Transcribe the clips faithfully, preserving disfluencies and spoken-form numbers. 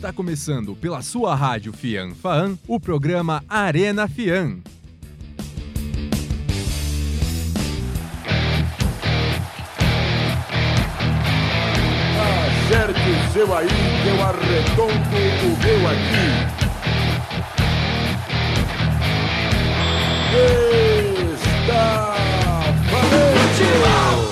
Está começando pela sua rádio Fian Faan, o programa Arena Fian. Acerte o seu aí, que eu arredondo o meu aqui. Está valente!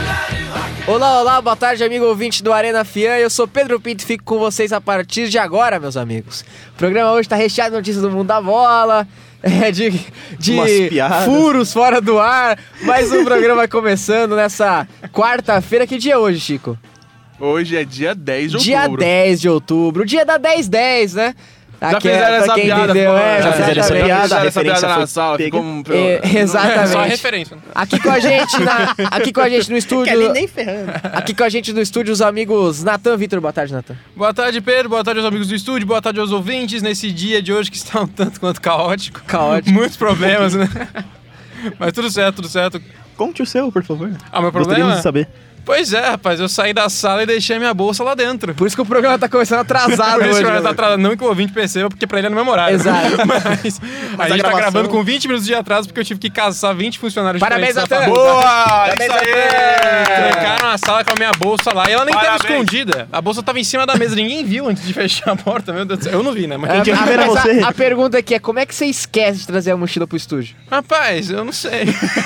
Olá, olá, boa tarde, amigo ouvinte do Arena Fian. Eu sou Pedro Pinto e fico com vocês a partir de agora, meus amigos. O programa hoje está recheado de notícias do mundo da bola, é, de, de furos fora do ar. Mais um programa começando nessa quarta-feira. Que dia é hoje, Chico? Hoje é dia dez de Dia outubro. dez de outubro, dia da dez dez, né? Já Aqui fizeram é, essa quem piada, entendeu, pô, é, já fizeram essa exatamente. piada, a essa referência piada foi na sala, pega. ficou um... É, exatamente. Só referência. Aqui com a gente, na, aqui com a gente no estúdio. Quer nem ferrando. Aqui com a gente no estúdio os amigos Natan Vitor. Boa tarde, Natan. Boa tarde, Pedro. Boa tarde aos amigos do estúdio. Boa tarde aos ouvintes nesse dia de hoje que está um tanto quanto caótico. Caótico. Muitos problemas, né? Mas tudo certo, tudo certo. Conte o seu, por favor. Ah, meu Gostaríamos problema? de saber. Pois é, rapaz. Eu saí da sala e deixei minha bolsa lá dentro. Por isso que o programa tá começando atrasado Por isso hoje. que né? tá atrasado. Não que o ouvinte perceba, porque pra ele é no mesmo horário. Exato. Mas, a gente tá gravação- gravando com vinte minutos de atraso porque eu tive que caçar vinte funcionários Parabéns, diferentes. Natan. Boa! Parabéns, Isso aí! Trancaram a sala com a minha bolsa lá e ela nem tava Parabéns. escondida. A bolsa tava em cima da mesa, ninguém viu antes de fechar a porta. Meu Deus do céu. Eu não vi, né? Mas quem É, tinha que a, ver era mas a- você. a pergunta aqui é: como é que você esquece de trazer a mochila pro estúdio? Rapaz, eu não sei.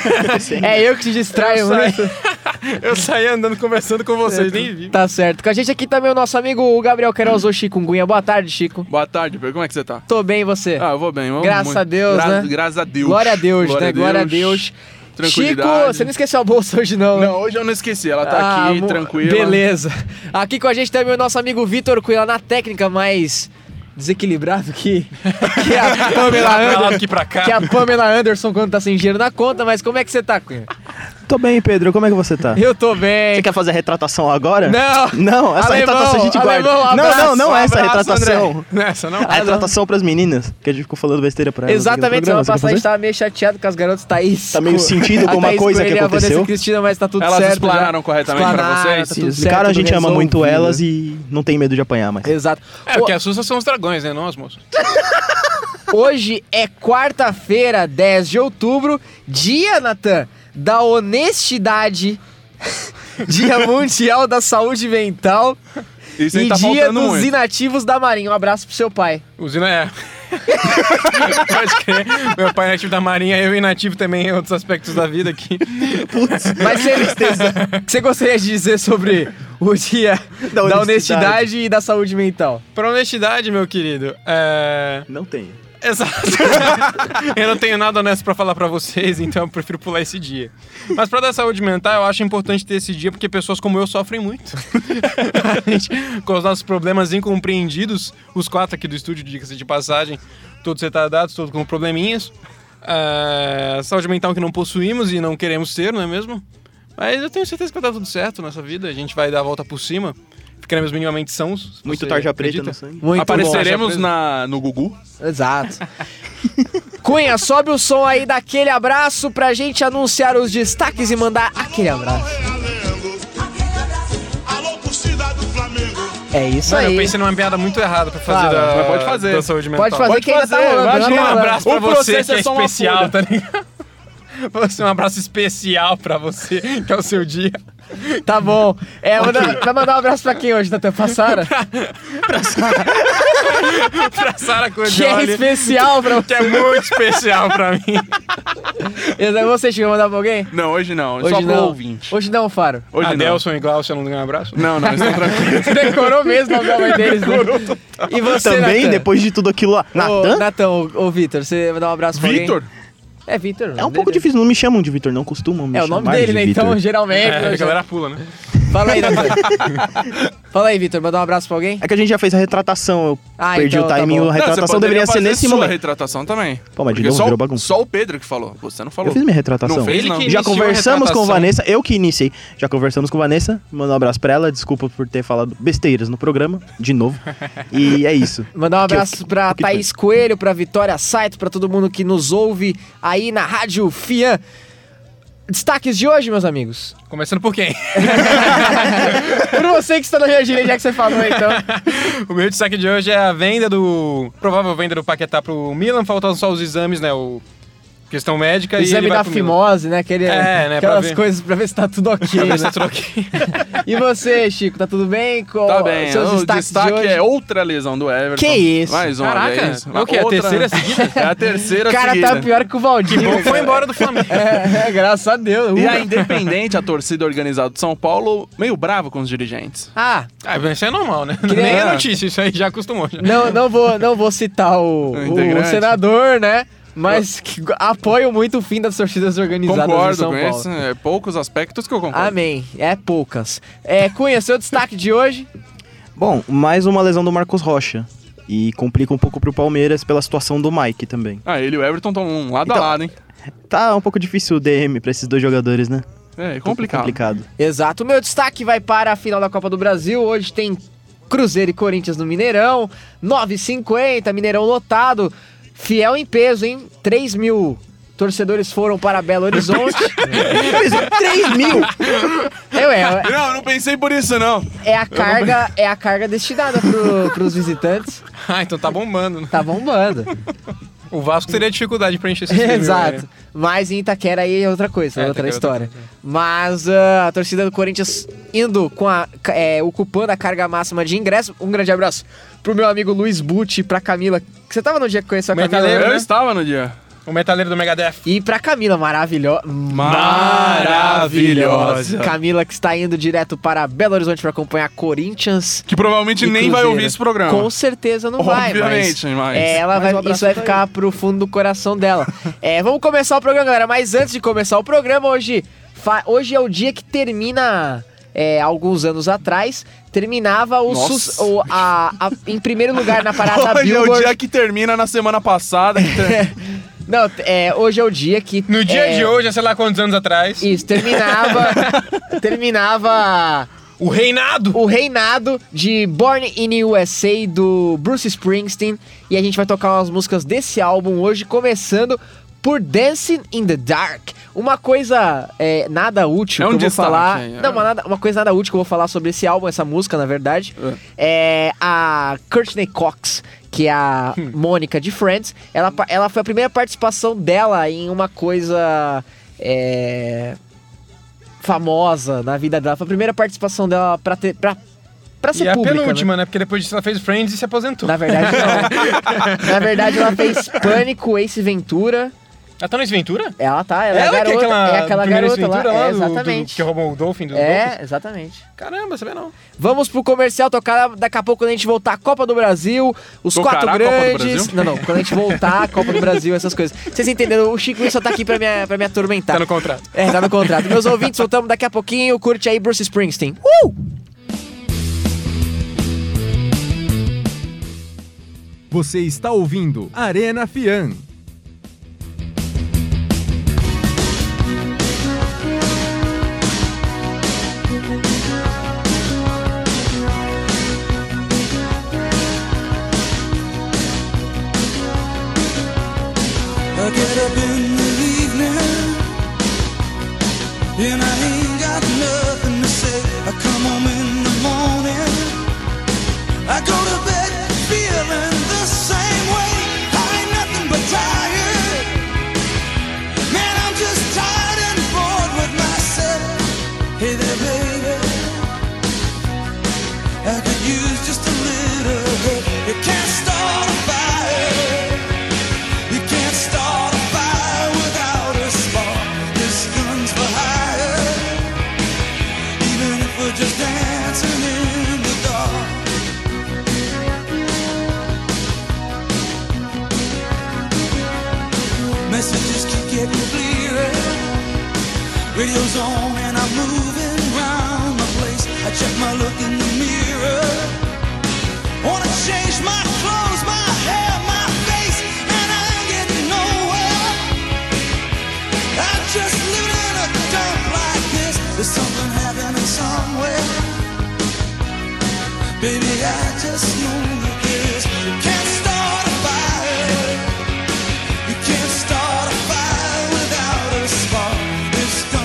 É eu que te distraio Eu saí- muito. Eu saí andando conversando com vocês, nem vi. Tá certo. Com a gente aqui também o nosso amigo Gabriel Queiroz, o Chikungunya. Boa tarde, Chico. Boa tarde, Pedro. Como é que você tá? Tô bem, e você? Ah, eu vou bem. eu Graças muito. a Deus, Gra- né? Graças a Deus. Glória a Deus, né? Glória a Deus. Chico, Tranquilidade. você não esqueceu a bolsa hoje não, né? Não, hoje eu não esqueci. Ela tá Ah, aqui, mo- tranquila. Beleza. Aqui com a gente também o nosso amigo Vitor Cunha, na técnica mais desequilibrado que, que a Pamela Pra lá do Anderson. que pra cá. Que a Pamela Anderson quando tá sem dinheiro na conta, mas como é que você tá, Cunha? Tô bem, Pedro. Como é que você tá? Eu tô bem. Você quer fazer a retratação agora? Não! Não, essa Alemão, retratação a gente guarda. alemão, não, abraço, não, não um essa abraço, retratação. Nessa, não? A retratação pras meninas, que a gente ficou falando besteira pra elas. aqui no Exatamente, programa. semana Você quer passada a gente fazer? tava meio chateado com as garotas Thaís. Tá meio com- sentido a com uma Thaís coisa Coelho que e a Vanessa aconteceu? Cristina, mas tá tudo Elas certo. explanaram já. corretamente pra Explanaram, vocês? Tá tudo Esse certo, cara a gente tudo ama muito resolvido. elas e não tem medo de apanhar mais. Exato. É, o que assusta são os dragões, né? Não as moças. Hoje é quarta-feira, dez de outubro, dia, Natan, da honestidade, dia mundial da saúde mental Isso aí e tá dia faltando dos muito. inativos da Marinha. Um abraço pro seu pai. Usina é. Pode crer. Meu pai é nativo da Marinha, eu inativo também em outros aspectos da vida aqui. Mas você, o que você gostaria de dizer sobre o dia da honestidade, honestidade. e da saúde mental? Pra honestidade, meu querido, é... Não tem. Exato. Eu não tenho nada honesto pra falar pra vocês, então eu prefiro pular esse dia. Mas pra dar saúde mental, eu acho importante ter esse dia porque pessoas como eu sofrem muito. A gente, com os nossos problemas incompreendidos, os quatro aqui do estúdio, diga-se de passagem, todos retardados, todos com probleminhas. É, saúde mental que não possuímos e não queremos ter, não é mesmo? Mas eu tenho certeza que vai dar tudo certo nessa vida, a gente vai dar a volta por cima. Ficaremos minimamente sãos. Muito você tarja preta acredita? no sangue. Muito Apareceremos bom. na, no Gugu. bom. Exato. Cunha, sobe o som aí daquele abraço pra gente anunciar os destaques e mandar aquele abraço. Alô, torcida do Flamengo. É isso Mano, aí. eu pensei numa piada muito errada pra fazer Fala, da, mas pode fazer. da saúde mental. Pode fazer Pode que ainda tá fazer, rolando. imagina, não tá Um rolando. abraço pra O você processo que é é só uma especial, folha. tá ligado? Você, um abraço especial pra você, que é o seu dia. Tá bom. É, manda- vai mandar um abraço pra quem hoje, Natan? Pra Sara? Pra Sara Que é Codioli, especial pra que é muito especial pra mim. você. Você chegou a mandar pra alguém? Não, hoje não. Hoje só pro não. ouvinte. Hoje não, Faro. Hoje não. Adelson e Glaucio, não ganham um abraço? Não, não, estão tranquilos. Decorou mesmo o nome deles, né? E você, Também, Natan? depois de tudo aquilo lá. Ô, Natan? Natan, ô, ô Vitor, você vai dar um abraço pra alguém? Vitor? É Vitor. o É nome um pouco dele. difícil, não me chamam de Vitor, não costumam me É o chamar nome dele, de né? Vitor. Então, geralmente... É, eu a já- galera pula, né? Fala aí, Natan. Fala aí, Vitor, mandar um abraço pra alguém? É que a gente já fez a retratação, eu Ah, perdi então o tá timing, bom. a Não, retratação você poderia deveria ser fazer nesse sua momento. retratação também. Pô, mas de Porque novo só, virou o- bagunça. só o Pedro que falou, você não falou. Eu fiz minha retratação. Não fez, Ele não? que Já iniciou a conversamos com retratação. Vanessa, eu que iniciei. Já conversamos com Vanessa, mandar um abraço pra ela, desculpa por ter falado besteiras no programa, de novo. E é isso. Mandar um Que eu- abraço pra que Thaís Coelho, pra Vitória Saito, pra todo mundo que nos ouve aí na Rádio Fian. Destaques de hoje, meus amigos. Começando por quem? Por você que está na minha direita, já que você falou, então. O meu destaque de hoje é a venda do... provável venda do Paquetá pro Milan. Faltam só os exames, né? O... questão médica. O e exame ele vai da pro Milan. fimose, né? Aquele, É, né, pra aquelas ver. coisas pra ver se tá tudo ok. Pra ver né? se tá tudo ok. E você, Chico, tá tudo bem? Com Tá bem, seus o destaques de destaque hoje? é outra lesão do Everton. Que isso? Mais uma Caraca, vez. é o quê? A Outra- terceira seguida? É a terceira O cara seguida. tá pior que o Valdir. Que bom que foi cara. embora do Flamengo. É, é, graças a Deus. E Ufa. a Independente, a torcida organizada de São Paulo, meio brava com os dirigentes. Ah, Ah, isso é normal, né? Que nem- Nem é notícia, isso aí já acostumou. Já. não, não, vou, não vou citar o, O o integrante. senador, né? Mas que apoio muito o fim das torcidas organizadas em Concordo São com Paulo. isso. É poucos aspectos que eu concordo. Amém. É poucas. É, Cunha, seu destaque de hoje? Bom, mais uma lesão do Marcos Rocha. E complica um pouco pro Palmeiras pela situação do Mike também. Ah, ele e o Everton estão um lado a Então- lado, hein? Tá um pouco difícil o D M pra esses dois jogadores, né? É, complicado. Complicado. Exato. O meu destaque vai para a final da Copa do Brasil. Hoje tem Cruzeiro e Corinthians no Mineirão. nove e cinquenta, Mineirão lotado. Fiel em peso, hein? três mil torcedores foram para Belo Horizonte. três mil! É, ué, Não, eu não pensei por isso, não. é a carga, é a carga destinada pro, pros visitantes. Ah, então tá bombando. Né? Tá bombando. O Vasco teria dificuldade pra encher esses três mil, Exato. né? Mas em Itaquera aí é outra coisa, É, outra Itaquera é história. outra Mas ah, a torcida do Corinthians indo com a. É, ocupando a carga máxima de ingresso. Um grande abraço pro meu amigo Luiz Butti, pra Camila. Você tava no dia que conheceu a Camila? Metaleiro, né? Eu né? estava no dia. O metaleiro do Megadeth. E pra Camila, maravilhosa. Maravilhosa. Camila que está indo direto para Belo Horizonte para acompanhar Corinthians. Que provavelmente e nem vai Cruzeiro. ouvir esse programa. Com certeza não vai, Obviamente, mas, mas- é, ela Mas vai, um abraço isso vai pra ficar pro fundo do coração dela. É, vamos começar o programa, galera. Mas antes de começar o programa, hoje, fa- hoje é o dia que termina. É, alguns anos atrás, terminava o, Nossa. sus- o a, a- em primeiro lugar na parada Hoje é o Billboard. dia que termina na semana passada. que ter- Não, é, hoje é o dia que No dia é, de hoje, há sei lá quantos anos atrás, Isso, terminava. terminava o reinado. o reinado de Born in U S A do Bruce Springsteen. E a gente vai tocar umas músicas desse álbum hoje, começando por Dancing in the Dark. Uma coisa é, nada útil É um que eu vou destaque, falar. é. Não, uma, nada- uma coisa nada útil que eu vou falar sobre esse álbum, essa música, na verdade. É a Courtney Cox, que é a Hum. Mônica de Friends. Ela, pa- ela foi a primeira participação dela em uma coisa. É, famosa na vida dela. Foi a primeira participação dela pra ter. Pra, pra ser E a pública, né? penúltima, né? Porque depois disso ela fez Friends e se aposentou. Na verdade, não. Na verdade, ela fez Pânico, Ace Ventura. Ela tá no Ace Ventura? Ela tá, ela, é a Ela que é garota, aquela, é aquela primeira Ace garota lá. Ventura É, do- do- exatamente. que roubou o Dolphin do É, Dolphins? exatamente. Caramba, sabia não. Vamos pro comercial tocar daqui a pouco quando a gente voltar a Copa do Brasil, os Tocará quatro a Copa do grandes. Brasil? Não, não, quando a gente voltar a Copa do Brasil, essas coisas. Vocês entenderam? O Chico só tá aqui pra me, pra me atormentar. Tá no contrato. É, tá no contrato. Meus ouvintes, voltamos daqui a pouquinho. Curte aí Bruce Springsteen. Uh! Você está ouvindo Arena Fian. I get up in the evening and I ain't got nothing to say. I come home in the morning, I go to bed feeling the same way. I ain't nothing but tired, man, I'm just tired and bored with myself. Hey there baby, I could use just a little help. You can't start a fire, you can't start a fire without a spark. This gun's for hire, even if we're just dancing in the dark. Messages keep getting clearer, radio's on and I'm moving around my place. I check my look in the mirror, wanna change my clothes, my hair, my face, and I ain't getting nowhere. I'm just living in a dump like this. There's something happening somewhere. Baby, I just know that this. You can't start a fire, you can't start a fire without a spark. This gun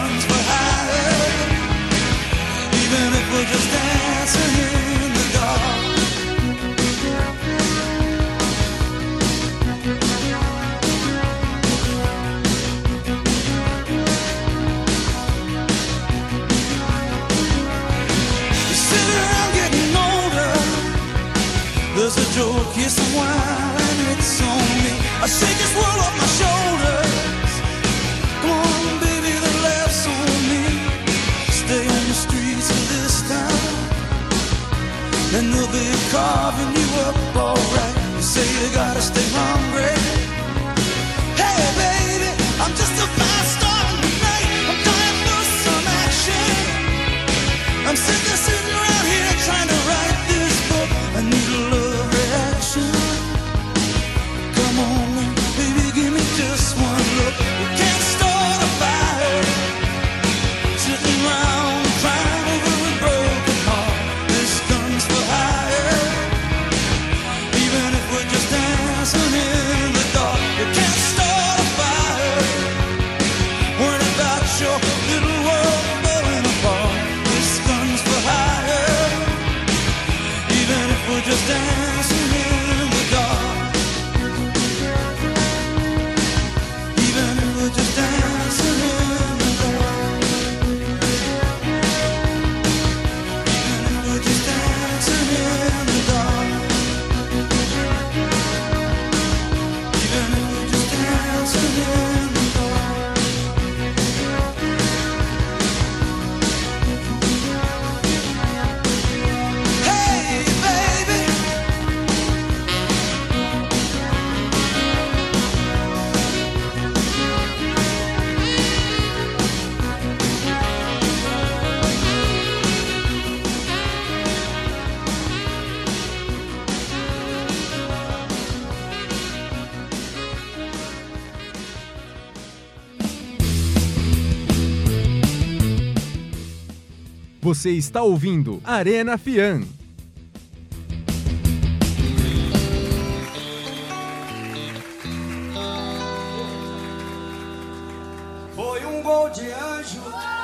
There's a joke, here's some wine, it's on me. I shake this world off my shoulders. Come on, baby, the laughs on me. Stay on the streets of this town, and they'll be carving you up alright. You say you gotta stay hungry. Hey, baby, I'm just a fast star tonight. I'm dying for some action. I'm sick of sitting around here trying to write this book. I need a love reaction. Come on, baby, give me just one look. We can't start a fire, sitting around crying over a broken heart. This gun's for hire, even if we're just dancing in the dark. We can't start a fire, worrying about your little world falling apart. This gun's for hire, even if we're just dancing in the dark. Even if we're just dancing in the dark. Even if we're just dancing in the dark. Even if we're just dancing in the dark. Hey, baby. Você está ouvindo Arena Fian. Foi um gol de anjo,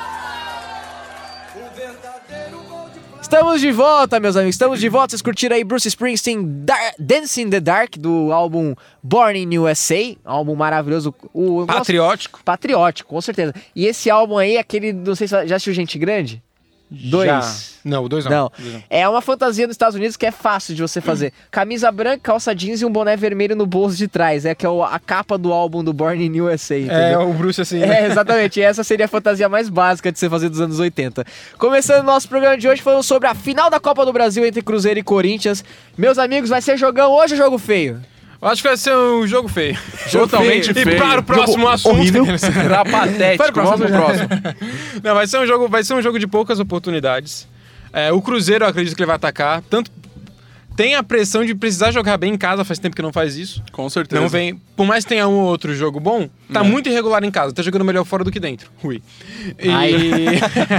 um verdadeiro gol de prata. Estamos de volta, meus amigos. Estamos de volta. Vocês curtiram aí Bruce Springsteen, Dar- Dance in the Dark, do álbum Born in U S A. Álbum maravilhoso. O, Patriótico. Nossa, patriótico, com certeza. E esse álbum aí, aquele, não sei se já assistiu Gente Grande? Dois. Já. Não, o dois não. Não. Dois não. É uma fantasia dos Estados Unidos que é fácil de você fazer. Camisa branca, calça jeans e um boné vermelho no bolso de trás. É que é o- a capa do álbum do Born in U S A, É, entendeu? o Bruce assim. né? É, exatamente. E essa seria a fantasia mais básica de você fazer dos anos oitenta. Começando o nosso programa de hoje falando sobre a final da Copa do Brasil entre Cruzeiro e Corinthians. Meus amigos, vai ser jogão hoje ou jogo feio? Eu acho que vai ser um jogo feio. Totalmente E feio. para o próximo assunto. horrível. Será patético. Para o Vamos pro próximo. Não, vai ser um jogo, vai ser um jogo de poucas oportunidades. É, o Cruzeiro, eu acredito que ele vai atacar. Tanto tem a pressão de precisar jogar bem em casa, faz tempo que não faz isso. Com certeza. Não vem, por mais que tenha um ou outro jogo bom, tá É. muito irregular em casa, tá jogando melhor fora do que dentro. Ui. E...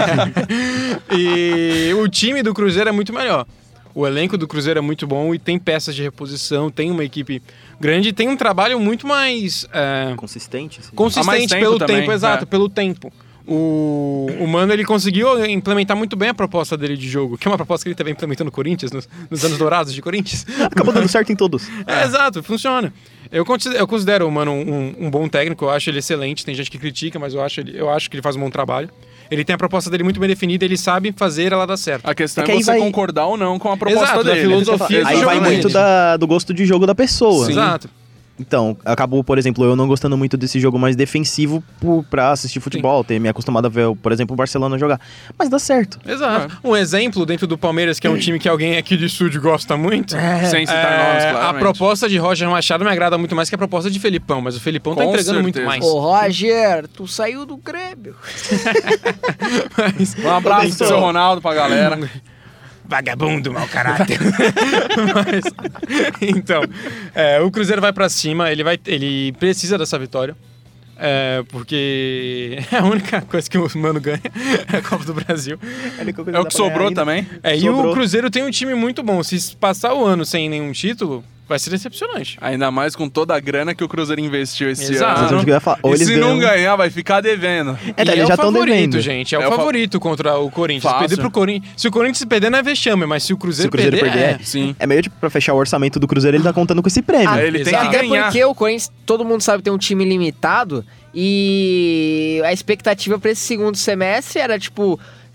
e o time do Cruzeiro é muito melhor. O elenco do Cruzeiro é muito bom e tem peças de reposição, tem uma equipe grande e tem um trabalho muito mais é, Consistente. assim. consistente Há mais tempo pelo também, tempo, exato, é. pelo tempo. O, o Mano, ele conseguiu implementar muito bem a proposta dele de jogo, que é uma proposta que ele estava implementando no Corinthians, nos, nos anos dourados de Corinthians. Acabou dando certo em todos. É, exato, funciona. Eu considero, eu considero o Mano um, um bom técnico, eu acho ele excelente. Tem gente que critica, mas eu acho, ele, eu acho que ele faz um bom trabalho. Ele tem a proposta dele muito bem definida, ele sabe fazer ela dar certo. A questão É é, que aí você vai- concordar ou não com a proposta Exato, da dele. filosofia do Aí jogo vai dele. muito da- do gosto de jogo da pessoa. Exato. Então, acabou, por exemplo, eu não gostando muito desse jogo mais defensivo por, pra assistir futebol, ter me acostumado a ver, por exemplo, o Barcelona jogar. Mas dá certo. Exato. Um exemplo dentro do Palmeiras, que é um time que alguém aqui de estúdio gosta muito. Sem citar É, nomes, a claramente. proposta de Roger Machado me agrada muito mais que a proposta de Felipão, mas o Felipão tá Com entregando muito certeza. mais. Ô, Roger, tu saiu do Grêmio. Mas- Um abraço pro seu Ronaldo, pra galera. Vagabundo, mau caráter. Mas, então, é, o Cruzeiro vai pra cima, ele, vai, ele precisa dessa vitória. É, porque é a única coisa que o Mano ganha é a Copa do Brasil. É o que sobrou também. É, e Sobrou. o Cruzeiro tem um time muito bom. Se passar o ano sem nenhum título, vai ser decepcionante. Ainda mais com toda a grana que o Cruzeiro investiu esse Exato. Mas ano. eu ia falar, ou E eles se não ganham- ganhar, vai ficar devendo. É, E eles é já o estão favorito, devendo. gente. É, É o o fa- favorito contra o Corinthians. Fácil. Perder pro Corinthians. Se o Corinthians perder, não é vexame, mas se o Cruzeiro, Se o Cruzeiro perder, perder, é. Sim. É meio tipo, pra fechar o orçamento do Cruzeiro, ele tá contando com esse prêmio. Ah, Ele tem exato. que Até ganhar. porque o Corinthians, todo mundo sabe, tem um time limitado e a expectativa pra esse segundo semestre era, tipo,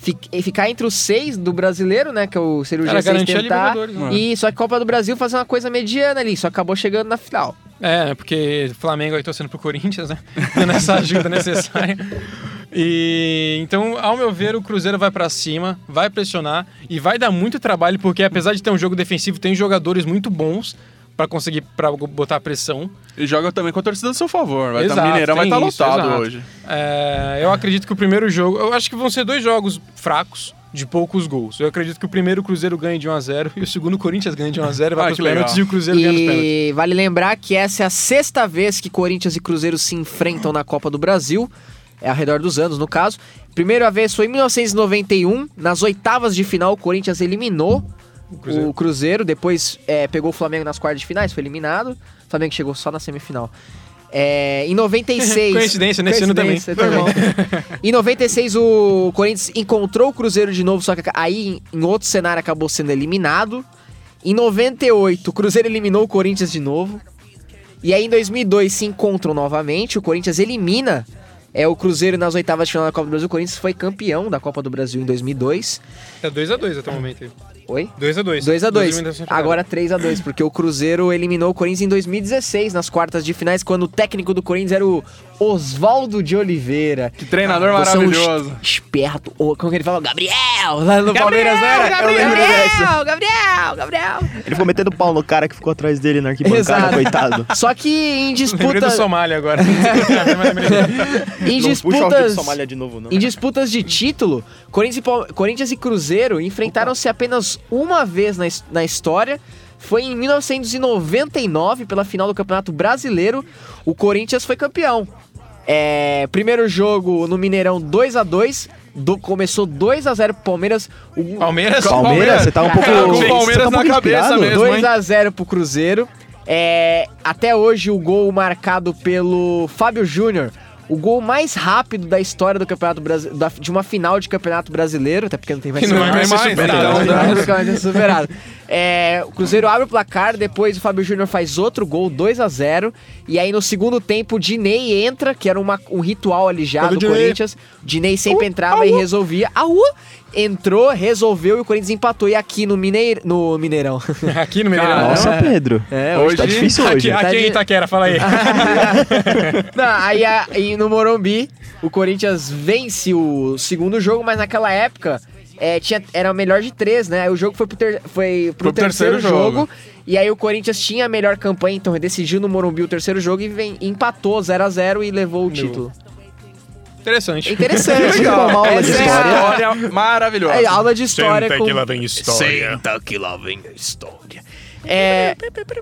fi- ficar entre os seis do brasileiro, né? Que é o, seria o Era G seis garantir a tentar. Libertadores, né? E só que Copa do Brasil fazer uma coisa mediana ali, só acabou chegando na final. É, porque Flamengo aí torcendo pro Corinthians, né? Dando essa ajuda necessária. E então, ao meu ver, o Cruzeiro vai pra cima, vai pressionar e vai dar muito trabalho, porque apesar de ter um jogo defensivo, tem jogadores muito bons pra conseguir pra botar pressão. E joga também com a torcida a seu favor. Vai Exato, tá, Mineirão vai tem estar isso, lotado exato. hoje. É, eu acredito que o primeiro jogo... Eu acho que vão ser dois jogos fracos, de poucos gols. Eu acredito que o primeiro o Cruzeiro ganhe de um a zero e o segundo o Corinthians ganhe de um a zero, vai Ah, pros que legal. pênaltis e o Cruzeiro ganha nos pênaltis. E vale lembrar que essa é a sexta vez que Corinthians e Cruzeiro se enfrentam na Copa do Brasil. É ao redor dos anos, no caso. Primeira vez foi em mil novecentos e noventa e um. Nas oitavas de final, o Corinthians eliminou o Cruzeiro. O Cruzeiro depois é, pegou o Flamengo nas quartas de finais, foi eliminado. O Flamengo chegou só na semifinal. É, em noventa e seis... Coincidência, nesse ano também. também. Em noventa e seis, o Corinthians encontrou o Cruzeiro de novo, só que aí, em outro cenário, acabou sendo eliminado. Em noventa e oito, o Cruzeiro eliminou o Corinthians de novo. E aí, em dois mil e dois, se encontram novamente. O Corinthians elimina é, o Cruzeiro nas oitavas de final da Copa do Brasil. O Corinthians foi campeão da Copa do Brasil em dois mil e dois. É dois a dois até o momento aí. Oi? dois a dois. dois a dois. Dois Agora três a dois, porque o Cruzeiro eliminou o Corinthians em dois mil e dezesseis, nas quartas de finais, quando o técnico do Corinthians era o Oswaldo de Oliveira. Que treinador Você é um maravilhoso. es- esperto. Ou, como que ele fala? Gabriel! Lá no Palmeiras, não era? Gabriel, Eu lembro dessa. Gabriel, Gabriel, Gabriel. Ele ficou metendo pau no cara que ficou atrás dele na arquibancada, Exato. coitado. Só que em Lembrei disputa... do Somália agora. em Não puxa o áudio de disputas... Somália de novo, não. Em disputas de título, Corinthians e, Pal- Corinthians e Cruzeiro enfrentaram-se apenas uma vez na, his- na história. Foi em mil novecentos e noventa e nove, pela final do Campeonato Brasileiro. O Corinthians foi campeão. É, primeiro jogo no Mineirão, dois a dois. Do, começou dois a zero pro Palmeiras. O, Palmeiras? Palmeiras, você tá um pouco... Cara, com o você Palmeiras tá um na pouco cabeça inspirado? mesmo. dois hein? a zero pro Cruzeiro. É, até hoje o gol marcado pelo Fábio Júnior. O gol mais rápido da história do Campeonato Brasileiro, de uma final de Campeonato Brasileiro, até porque não tem mais Que não vai mais, ser mais, superado. não, Não, não. nunca vai ser superado. É, o Cruzeiro abre o placar, depois o Fábio Júnior faz outro gol, dois a zero. E aí no segundo tempo o Dinei entra, que era uma, um ritual ali já Cadê do o Dinei? Corinthians. O Dinei sempre entrava e resolvia. Aú! Entrou, resolveu e o Corinthians empatou. E aqui no, Mineir, no Mineirão. Aqui no Mineirão. Cara, Nossa, Pedro. É, hoje tá difícil hoje. Aqui, aqui em Itaquera, fala aí. Não, aí, aí no Morumbi, o Corinthians vence o segundo jogo, mas naquela época é, tinha, era o melhor de três, né? Aí o jogo foi pro, ter, foi pro, Pro terceiro, terceiro jogo. jogo. E aí o Corinthians tinha a melhor campanha, então decidiu no Morumbi o terceiro jogo e vem, empatou zero a zero e levou o Levou. título. Interessante. Interessante. Legal. Uma aula de Essa é a- história. História maravilhosa. É, aula de história com... vem história. Senta que lá vem a história. É...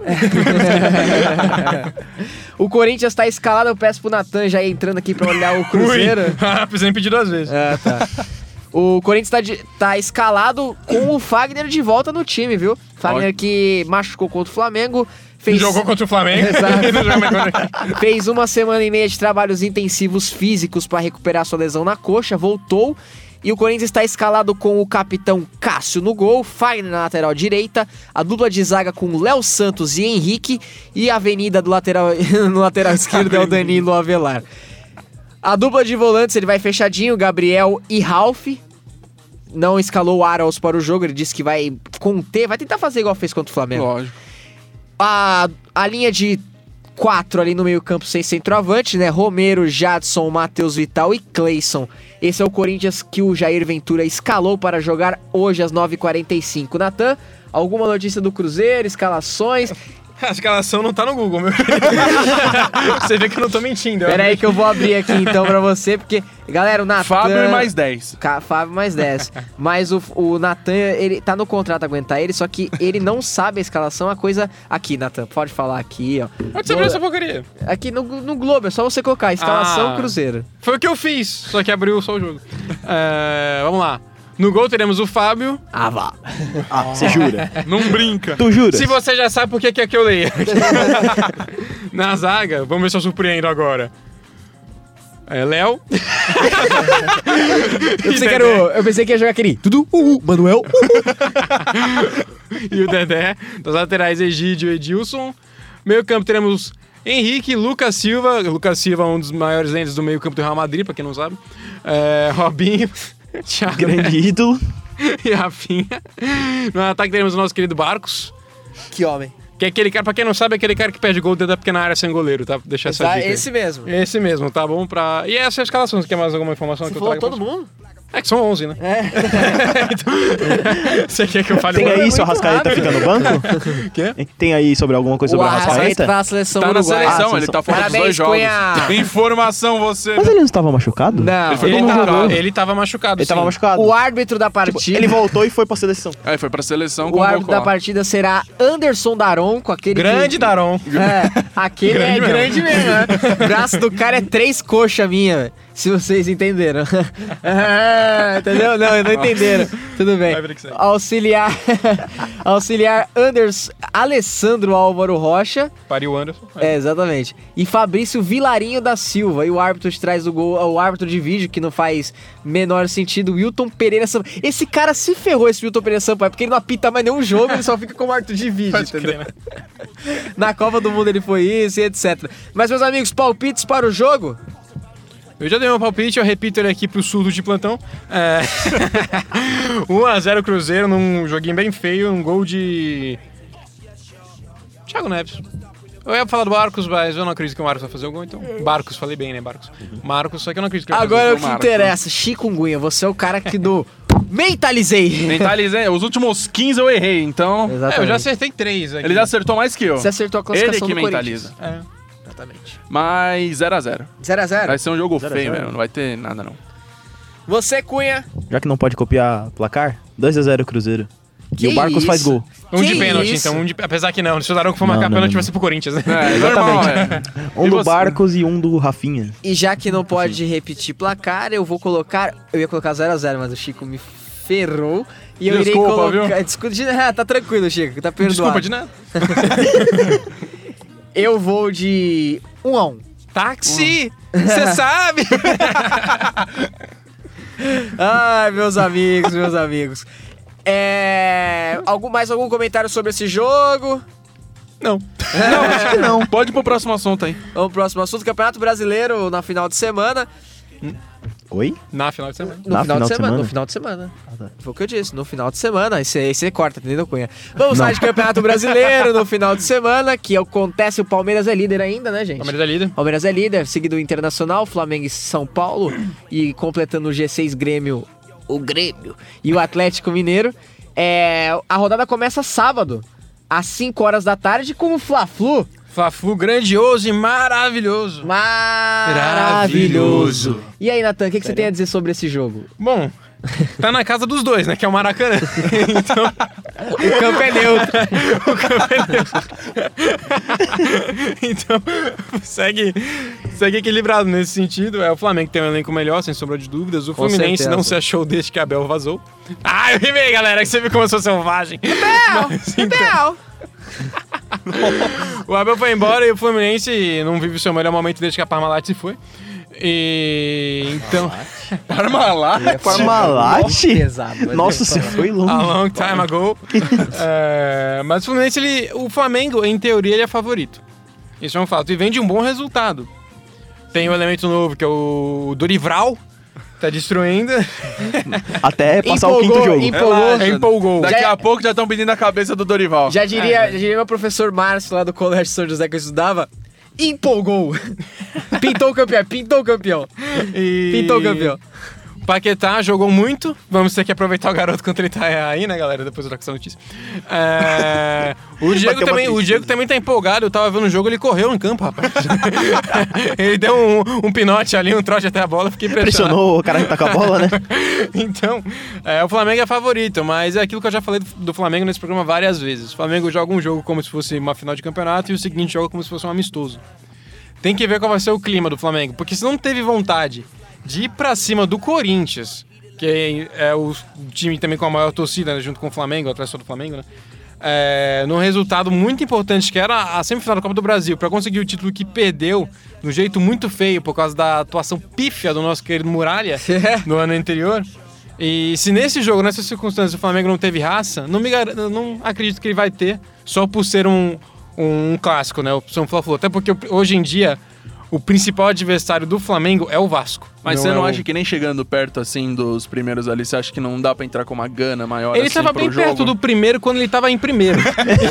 o Corinthians tá escalado, eu peço pro Natan já ir entrando aqui pra olhar o Cruzeiro. Ui. Ah, precisei pedir duas vezes. É, tá. O Corinthians tá, de- tá escalado com o Fagner de volta no time, viu? Fagner que machucou contra o Flamengo. Fez, Jogou contra o Flamengo. Exato. E não joga mais contra- fez uma semana e meia de trabalhos intensivos físicos para recuperar sua lesão na coxa, voltou. E o Corinthians está escalado com o capitão Cássio no gol, Fagner na lateral direita, a dupla de zaga com Léo Santos e Henrique, e a avenida do lateral, no lateral esquerdo é o Danilo Avelar. A dupla de volantes ele vai fechadinho, Gabriel e Ralf. Não escalou o Arauz para o jogo, ele disse que vai conter, vai tentar fazer igual fez contra o Flamengo. Lógico. A, a linha de quatro ali no meio campo sem centroavante, né? Romero, Jadson, Matheus Vital e Cleison. Esse é o Corinthians que o Jair Ventura escalou para jogar hoje às nove e quarenta e cinco. Natan, alguma notícia do Cruzeiro, escalações? A escalação não tá no Google, meu querido. Você vê que eu não tô mentindo. Pera aí que eu vou abrir aqui então pra você, porque, galera, o Natan... Fábio e mais dez. Ca- Fábio mais dez. Mas o, o Natan, ele tá no contrato aguentar ele, só que ele não sabe a escalação, a coisa... Aqui, Natan, pode falar aqui, ó. Onde você viu essa porcaria? Aqui no, no Globo, é só você colocar escalação Ah. Cruzeiro. Foi o que eu fiz, só que abriu só o jogo. É, vamos lá. No gol teremos o Fábio. Ah, vá. Ah, você jura? Não brinca. Tu jura? Se você já sabe por que que é que eu leio. Na zaga, vamos ver se eu surpreendo agora. É, Léo. Eu pensei, que era o- eu pensei que ia jogar aquele tudo, uh, uh, Manuel. E o Dedé. Das laterais, Egídio e Edilson. Meio campo teremos Henrique, Lucas Silva. Lucas Silva, um dos maiores lendas do meio campo do Real Madrid, pra quem não sabe. É, Robinho. Thiago Grande ídolo. e Rafinha. No ataque teremos o nosso querido Barcos. Que homem. Que é aquele cara, pra quem não sabe, é aquele cara que perde gol dentro da pequena área sem goleiro, tá? Deixa essa Tá, dica aí. esse mesmo. Esse mesmo, tá bom? Pra... E essa é a escalação, você quer mais alguma informação Você que eu falou trago? todo mundo? É que são onze, né? É. Então, você quer que eu fale Tem um- aí se o Arrascaeta fica no banco? Quê? Tem aí sobre alguma coisa O sobre o Arrascaeta Arrascaeta? tá na seleção Tá na uruguaia. seleção, Ah, ele tá fora dos Parabéns, dois jogos. Cunha. Informação você. Mas ele não estava machucado? Não, Ele foi Ele, convocado. tava, ele tava machucado, Ele sim. tava machucado. o árbitro da Tipo, partida... ele voltou e foi pra seleção. Aí foi pra seleção, O árbitro convocou da lá. partida será Anderson Daronco, aquele Grande que... Daron. É, aquele Grande é mesmo. grande mesmo, né? O braço do cara é três coxas minha, velho. Se vocês entenderam. Ah, entendeu? Não, não entenderam. Tudo bem. Vai ver que segue. Auxiliar... Auxiliar Anderson... Alessandro Álvaro Rocha. Pariu o Anderson. É, exatamente. E Fabrício Vilarinho da Silva. E o árbitro de trás do gol, o árbitro de vídeo, que não faz menor sentido, Wilton Pereira Sampaio. Esse cara se ferrou, esse Wilton Pereira Sampaio, porque ele não apita mais nenhum jogo, ele só fica como árbitro de vídeo, Pode entendeu? crer, né? Na Copa do Mundo ele foi isso e etcétera. Mas, meus amigos, palpites para o jogo? Eu já dei meu palpite, eu repito ele aqui pro surdo de plantão. É... um a zero Cruzeiro num joguinho bem feio, um gol de... Thiago Neves. Eu ia falar do Barcos, mas eu não acredito que o Marcos vai fazer o gol, então... Barcos, falei bem, né, Barcos? Marcos, só que eu não acredito que ele vai Agora é fazer o o que gol. interessa. Chikungunya, você é o cara que do... Mentalizei! Mentalizei, os últimos quinze eu errei, então. É, eu já acertei três aqui. Ele já acertou mais que eu. Você acertou a Ele classificação que do mentaliza. Corinthians. É. Exatamente. Mas zero a zero. zero a zero. Vai ser um jogo zero a feio zero. mesmo, não vai ter nada não. Você, Cunha. Já que não pode copiar placar, dois a zero Cruzeiro. Que e o Barcos isso? faz gol. Um de Que pênalti, isso? então. Um de... Apesar que não, se o Daronco for Não, marcar não, pênalti, não. vai ser pro Corinthians, né? É, normal, é. Um E do você? Barcos e um do Rafinha. E já que não pode repetir placar, eu vou colocar... Eu ia colocar zero a zero, mas o Chico me ferrou. E eu Desculpa, irei colocar... viu? Desculpa, de... ah, tá tranquilo, Chico. Tá perdoado. Desculpa, de nada. Eu vou de um a um. Táxi! Você sabe! Ai, meus amigos, meus amigos. É... Algum, mais algum comentário sobre esse jogo? Não. Não, acho que não. Pode ir pro próximo assunto aí. Vamos pro próximo assunto. Campeonato Brasileiro na final de semana. Oi? Na final de semana. No Na final, final de de semana, semana? No final de semana. Ah, tá. Foi o que eu disse, no final de semana. Aí você, aí você corta, entendeu, Cunha? Vamos lá de Campeonato Brasileiro no final de semana, que acontece, o Palmeiras é líder ainda, né, gente? Palmeiras é líder. Palmeiras é líder, seguido o Internacional, Flamengo e São Paulo. E completando o G seis Grêmio, o Grêmio e o Atlético Mineiro. É, a rodada começa sábado, às cinco horas da tarde, com o Fla-Flu. Fla-Flu grandioso e maravilhoso. Maravilhoso. E aí, Natan, o que, que você tem a dizer sobre esse jogo? Bom, tá na casa dos dois, né? Que é o Maracanã. Então, O campo é neutro. o campo é neutro. Então, segue, segue equilibrado nesse sentido. É, o Flamengo tem um elenco melhor, sem sombra de dúvidas. O Com Fluminense certeza. não se achou desde que Abel vazou. Ah, eu rimei, galera, que você viu como eu sou selvagem. Mas, então, o Abel foi embora e o Fluminense não vive o seu melhor momento desde que a Parmalat se foi. E então, Parmalat? Parmalat? Pesado. mas Nossa, eu- você foi a longe. long time ago. É, mas o Fluminense, ele, o Flamengo, em teoria, ele é favorito. Isso é um fato. E vem de um bom resultado. Tem um elemento novo, que é o Dorival. Tá destruindo. Até passar Empolgou, o quinto jogo. empolgou. Relaxa. Empolgou. Daqui Já- a pouco já estão pedindo a cabeça do Dorival. Já diria, já diria meu professor Márcio lá do Colégio São José que eu estudava, empolgou. Pintou o campeão, pintou o campeão. E... Pintou o campeão. Paquetá jogou muito. Vamos ter que aproveitar o garoto quando ele tá aí, né, galera? Depois eu troco essa notícia. É, o, Diego Bateu também, uma o Diego também tá empolgado. Eu tava vendo o jogo, ele correu no campo, rapaz. Ele deu um, um pinote ali, um trote até a bola. Fiquei impressionado. Pressionou o cara que tá com a bola, né? Então, é, o Flamengo é favorito, mas é aquilo que eu já falei do, do Flamengo nesse programa várias vezes. O Flamengo joga um jogo como se fosse uma final de campeonato e o seguinte joga como se fosse um amistoso. Tem que ver qual vai ser o clima do Flamengo, porque se não teve vontade de ir pra cima do Corinthians, que é, é o time também com a maior torcida, né, junto com o Flamengo, o Atlético do Flamengo, né? É, num resultado muito importante, que era a semifinal da Copa do Brasil, pra conseguir o título que perdeu de um jeito muito feio por causa da atuação pífia do nosso querido Muralha no ano anterior. E se nesse jogo, nessas circunstâncias, o Flamengo não teve raça, não, me gar... não acredito que ele vai ter, só por ser um, um clássico, né? O São Fla-Flu. Até porque hoje em dia o principal adversário do Flamengo é o Vasco. Mas Não você é não o- acha que nem chegando perto, assim, dos primeiros ali, você acha que não dá pra entrar com uma gana maior, Ele assim, tava pro bem jogo? perto do primeiro quando ele tava em primeiro.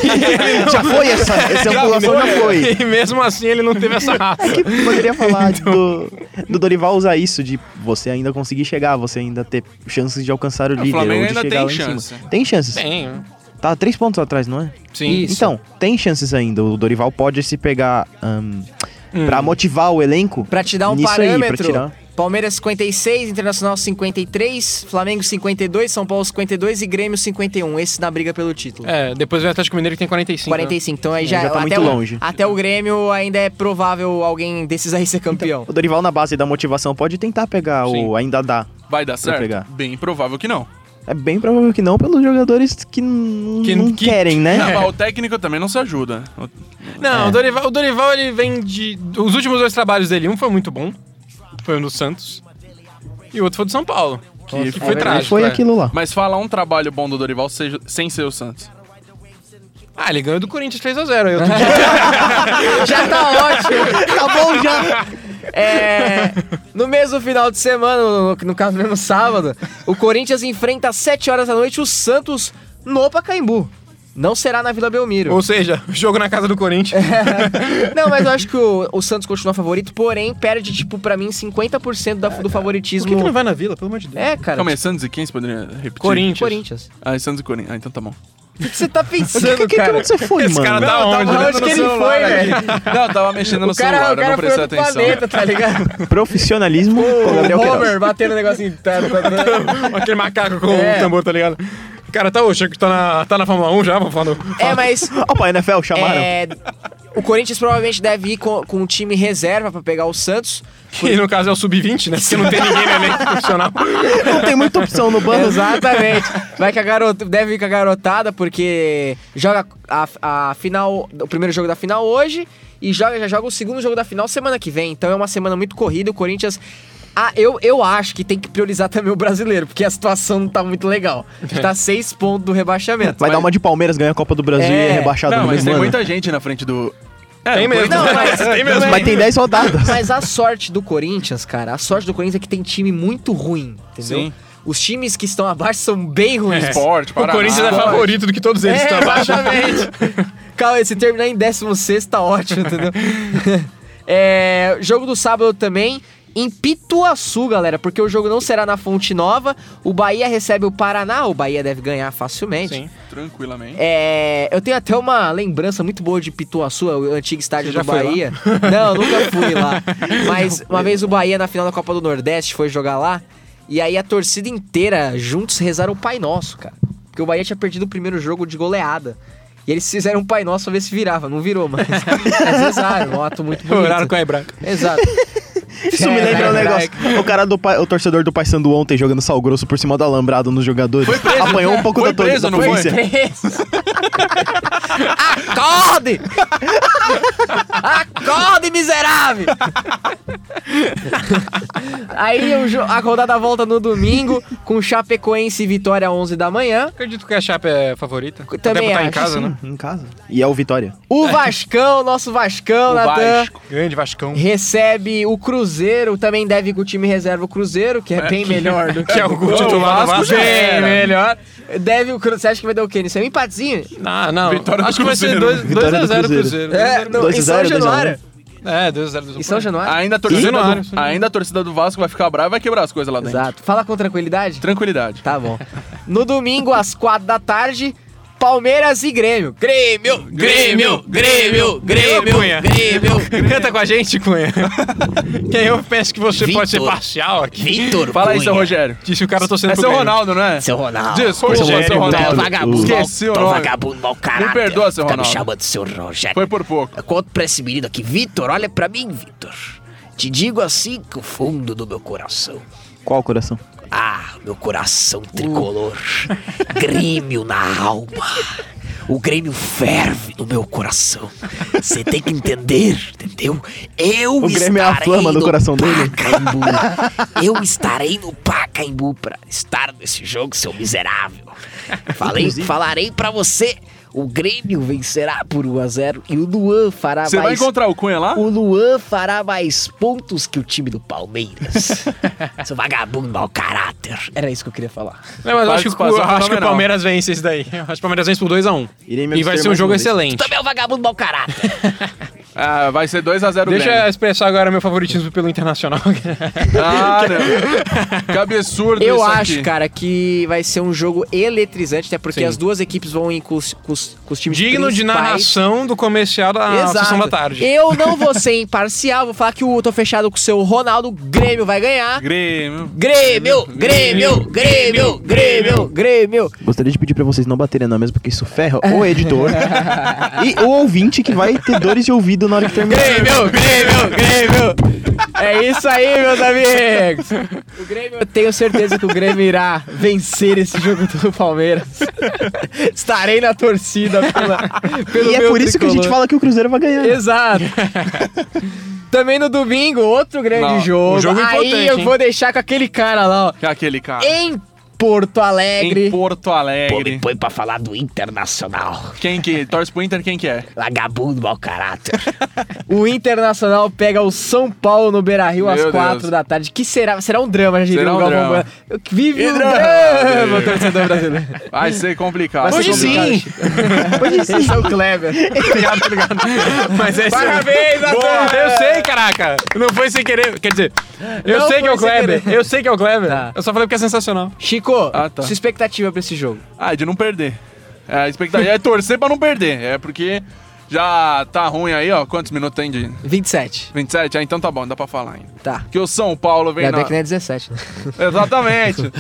Já foi essa, essa angulação já foi. E mesmo assim ele não teve essa raça. É que poderia falar do, do Dorival usar isso, de você ainda conseguir chegar, você ainda ter chances de alcançar o líder. Flamengo ou de ainda chegar tem lá em chance. cima. Tem chances. Tem, Tá três pontos atrás, não é? sim. Isso. Então, tem chances ainda. O Dorival pode se pegar ahn, Hum. pra motivar o elenco. Pra te dar um nisso aí, pra parâmetro, tirar. Palmeiras cinquenta e seis, Internacional cinquenta e três, Flamengo cinquenta e dois, São Paulo cinquenta e dois e Grêmio cinquenta e um. Esse na briga pelo título. É, depois vem o Atlético Mineiro que tem quarenta e cinco. quarenta e cinco, então aí já, Já tá até muito o, longe. Até o Grêmio ainda é provável alguém desses aí ser campeão. O Dorival, na base da motivação, pode tentar pegar Sim. o ainda dá. Vai dar certo? pegar. Bem provável que não. É bem provável que não, pelos jogadores que, n- Que- não que- querem, né? Não, mas o técnico também não se ajuda. O- Não, É. o, Dorival, o Dorival ele vem de... Os últimos dois trabalhos dele, um foi muito bom, foi o do Santos, e o outro foi do São Paulo, que Nossa, foi é verdade. trágico. Foi é. aquilo lá. Mas fala um trabalho bom do Dorival seja- sem ser o Santos. Ah, ele ganhou do Corinthians três a zero aí outro dia. Já tá ótimo. Tá bom já. É, no mesmo final de semana, no, no caso mesmo sábado, o Corinthians enfrenta às sete horas da noite o Santos no Pacaembu. Não será na Vila Belmiro. Ou seja, jogo na casa do Corinthians. Não, mas eu acho que o, o Santos continua favorito, porém perde, tipo, pra mim, cinquenta por cento da, do Por favoritismo. que, que não vai na Vila, pelo amor de Deus? É, cara. Calma aí, Santos e quem você poderia repetir? Corinthians. Corinthians. Ah, é Santos e Corinthians. Ah, então tá bom. O que que você tá O pensando, que, que, que cara? você foi, Esse mano? cara tá eu onde? tava né? Onde que ele celular foi, aqui. velho? Não, eu tava mexendo no O cara, celular, o cara eu não foi prestei outro atenção. planeta, tá ligado? Profissionalismo com o Gabriel O Queiroz. Homer batendo o negocinho. Tá, tá, tá. Aquele macaco com É. o tambor, tá ligado? Cara, tá, hoje que tá na, tá na Fórmula um já, vamos falar. do- É, mas Opa, N F L, chamaram. é, o Corinthians provavelmente deve ir com, com um time reserva pra pegar o Santos. Que no caso é o sub vinte, né? Porque não tem ninguém no elenco profissional. Não tem muita opção no banco. Exatamente. Vai com a garota, deve ir com a garotada, porque joga a, a final, o primeiro jogo da final hoje e joga, já joga o segundo jogo da final semana que vem. Então é uma semana muito corrida. O Corinthians. Ah, eu, eu acho que tem que priorizar também o brasileiro, porque a situação não tá muito legal. A gente tá a seis pontos do rebaixamento. Vai dar uma de Palmeiras, ganha a Copa do Brasil É. e é rebaixado Não, no mas mesmo tem ano. muita gente na frente do... É, Tem o mesmo. Corinthians- Não, mas, Tem mesmo. Mas tem dez rodadas. Mas a sorte do Corinthians, cara, a sorte do Corinthians é que tem time muito ruim, entendeu? Sim. Os times que estão abaixo são bem ruins. Esporte, O Paraná. Corinthians é favorito do que todos eles É, estão abaixo. exatamente. Calma, se terminar em décimo sexto tá ótimo, entendeu? É, jogo do sábado também em Pituaçu, galera, porque o jogo não será na Fonte Nova. O Bahia recebe o Paraná, o Bahia deve ganhar facilmente. Sim. Tranquilamente. É, eu tenho até uma lembrança muito boa de Pituaçu, o antigo estádio Você já do foi Bahia. Não, nunca fui lá. Mas uma vez o Bahia, na final da Copa do Nordeste, foi jogar lá. E aí a torcida inteira, juntos, rezaram o Pai Nosso, cara. Porque o Bahia tinha perdido o primeiro jogo de goleada. E eles fizeram um Pai Nosso pra ver se virava. Não virou, mas, mas rezaram. Um ato muito bonito. Horário com a Hebraica. Exato. Isso me É, lembra um é, negócio. O cara do pai- o torcedor do Paysandu ontem jogando sal grosso por cima do alambrado nos jogadores. Apanhou um pouco Foi da, to- preso, da não foi? polícia. Acorde! Acorde, miserável! Aí o jo- a rodada volta no domingo com Chapecoense e Vitória às onze da manhã. Acredito que a Chape é favorita. Também Até botar em acho, casa, sim. né? Em casa. E é o Vitória. O Vascão, nosso Vascão, O Natan, Vasco. Grande Vascão. recebe o Cruzeiro. Também deve ir com o time reserva o Cruzeiro, que é bem melhor do que, Que é o o titular do Vasco. Bem era. melhor. Deve o Cruzeiro. Você acha que vai dar o quê? Isso é um empatezinho? Não, não. Vitória do Acho que vai ser Cruzeiro. dois a zero Vitória do Cruzeiro. É, no, dois a em São zero, dois a um. Januário. É, dois a zero. Em São Januário. Ainda a, torcida Januário, do, ainda a torcida do Vasco vai ficar brava e vai quebrar as coisas lá dentro. Exato. Fala com tranquilidade? Tranquilidade. Tá bom. No domingo, às quatro da tarde, Palmeiras e Grêmio. Grêmio, Grêmio, Grêmio, Grêmio, Cunha. Grêmio. Canta com a gente, Cunha. Quem eu penso que você pode ser Vitor. parcial aqui. Vitor Fala aí, Cunha. seu Rogério. Disse o cara torcendo É pro seu Grêmio. Ronaldo, não é? Seu Ronaldo. Desculpa, seu Rogério, Ronaldo. Tu é vagabundo, Esqueci mal, o tu é nome. vagabundo, mau caráter. perdoa, seu Tá me Ronaldo. chamando de seu Rogério. Foi por pouco. Conto pra esse menino aqui. Vitor, olha pra mim, Vitor. Te digo assim com o fundo do meu coração. Qual o coração? Ah, meu coração tricolor. Grêmio na alma. O Grêmio ferve no meu coração. Você tem que entender, entendeu? Eu O Grêmio é a estarei flama do no coração dele. Pacaembu. Eu estarei no Pacaembu pra estar nesse jogo, seu miserável. Falei, falarei pra você O Grêmio vencerá por um a zero e o Luan fará Você vai mais... encontrar o Cunha lá? O Luan fará mais pontos que o time do Palmeiras. Seu vagabundo mau caráter. Era isso que eu queria falar. Não, mas eu acho, que, o- Participação eu acho que o fenomenal. Palmeiras vence esse daí. Eu acho que o Palmeiras vence por dois a um. Irei me E vai abster ser um mais jogo uma vez. excelente. Também é um vagabundo mau caráter. Ah, vai ser dois a zero Deixa Grêmio. eu expressar agora meu favoritismo pelo Internacional. Ah, não. Que absurdo Eu isso acho, aqui. cara, que vai ser um jogo eletrizante, até porque Sim. as duas equipes vão ir com os, com os, com os times Digno de principais. narração do comercial da Exato. sessão da tarde. Eu não vou ser imparcial, vou falar que o tô fechado com o seu Ronaldo, Grêmio vai ganhar. Grêmio. Grêmio, Grêmio, Grêmio, Grêmio, Grêmio. Gostaria de pedir pra vocês não baterem na mesa, porque isso ferra o editor e o ouvinte que vai ter dores de ouvido na hora que terminar. Grêmio, Grêmio, Grêmio. É isso aí, meus amigos. O Grêmio, eu tenho certeza que o Grêmio irá vencer esse jogo do Palmeiras. Estarei na torcida pela, pelo E é meu por isso que a gente tricolor. fala que o Cruzeiro vai ganhar. Exato. Também no domingo, outro grande Não, jogo. um jogo Aí importante, eu hein? vou deixar com aquele cara lá, ó. Que é aquele cara. Em Porto Alegre. Em Porto Pô, me Alegre. põe pra falar do Internacional. Quem que torce pro Inter, quem que é? Vagabundo mau caráter. O Internacional pega o São Paulo no Beira-Rio às Meu quatro Deus. da tarde. Que será? Será um drama, já diria Será o um Galvão drama. Bueno. Eu- Vive Que um drama. drama, torcedor brasileiro. Vai ser complicado. Vai ser Hoje complicado. sim. Hoje sim. Esse é o Kleber. Obrigado, obrigado. Mas esse Parabéns, Natan! Boa, eu sei, caraca. Não foi sem querer. Quer dizer, eu Não sei que é o foi sem Kleber. querer. Eu sei que é o Kleber. Tá. Eu só falei porque é sensacional. Chico, Ah, tá. sua expectativa pra esse jogo? Ah, de não perder. É, a expectativa é torcer pra não perder. É porque já tá ruim aí, ó. Quantos minutos tem de vinte e sete. vinte e sete? Ah, então tá bom, dá pra falar ainda. Tá. Que o São Paulo vem Ainda na... bem que não é dezessete, né? Exatamente.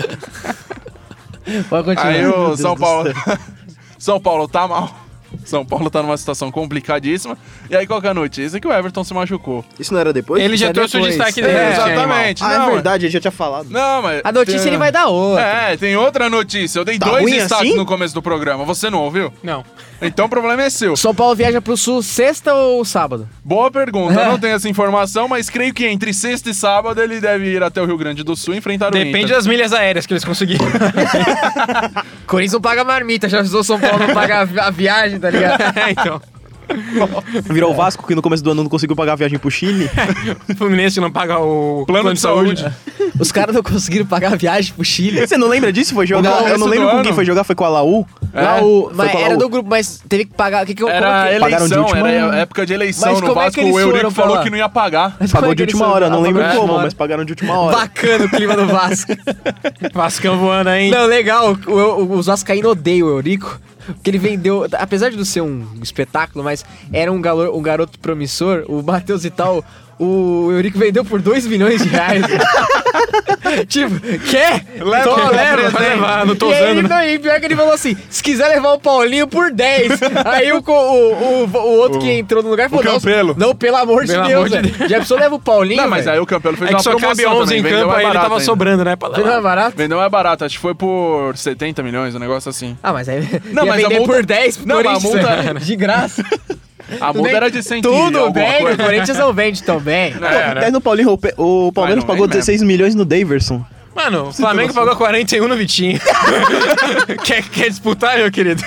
Pode continuar. Aí Meu o Deus São do Paulo... céu. São Paulo tá mal. São Paulo tá numa situação complicadíssima. E aí qual que é a notícia? Que o Everton se machucou. Isso não era depois? Ele já é trouxe o depois. destaque É, dele. É, esse animal. exatamente. Ah, não, é verdade, ele já tinha falado. Não, mas... A notícia tem- ele vai dar outra. É, tem outra notícia. Eu dei Tá dois ruim destaques assim? no começo do programa. Você não ouviu? Não. Então o problema é seu. São Paulo viaja pro Sul sexta ou sábado? Boa pergunta. É. Eu não tenho essa informação, mas creio que entre sexta e sábado ele deve ir até o Rio Grande do Sul e enfrentar o Depende Inter. das milhas aéreas que eles conseguiram. Corinthians não paga marmita, já avisou São Paulo não paga a vi- a viagem, tá ligado? É, então. Virou o Vasco, que no começo do ano não conseguiu pagar a viagem pro Chile. O Fluminense não paga o Plano de saúde. Os caras não conseguiram pagar a viagem pro Chile. Você não lembra disso? Foi jogar. No Eu não começo lembro do com ano. quem foi jogar, foi com a Laú. Lá o, Foi mas com a era Laú. do grupo, mas teve que pagar. O que que eu Era coloquei? Pagaram de eleição, última era hora. época de eleição Mas no como é que Vasco. eles O Eurico foram pra falou lá? que não ia pagar. Mas como Pagou é de que eles última foram? hora, não Ah, lembro pagou de como, última mas pagaram de última hora. Bacana o clima do Vasco. Vascão voando aí. Não, legal. O, o, os vascaínos odeiam o Eurico. Porque ele vendeu, apesar de não ser um espetáculo, mas era um, galo, um garoto promissor, o Matheus e tal. O Eurico vendeu por dois milhões de reais. Tipo, quer? Leva, Toma, leva, vai levar, não tô e aí, usando, né? não, e pior que ele falou assim: se quiser levar o Paulinho por dez. Aí o, co- o, o, o outro que entrou no lugar falou: não, Campelo. não, pelo amor de Pelo Deus, amor de velho. Deus. Já precisou levar o Paulinho? Não, mas velho? aí o Campelo fez É uma que só cabe promoção onze também. em Vendeu campo, mais aí ele barato tava ainda. sobrando, né? pra Vendeu levar. mais barato? Vendeu mais barato, acho que foi por setenta milhões, um negócio assim. Ah, mas aí Não, ia mas a vender multa- por dez pro Não, mas a Corinthians. multa- De graça. A multa era de cem e Tudo alguma bem, coisa. o Corinthians não vende tão bem. É, né? Daí no Paulinho, o Pe- o Palmeiras não pagou vem dezesseis milhões no Daverson. Mano, o Flamengo pagou quarenta e um no Vitinho. quer, quer disputar, meu querido?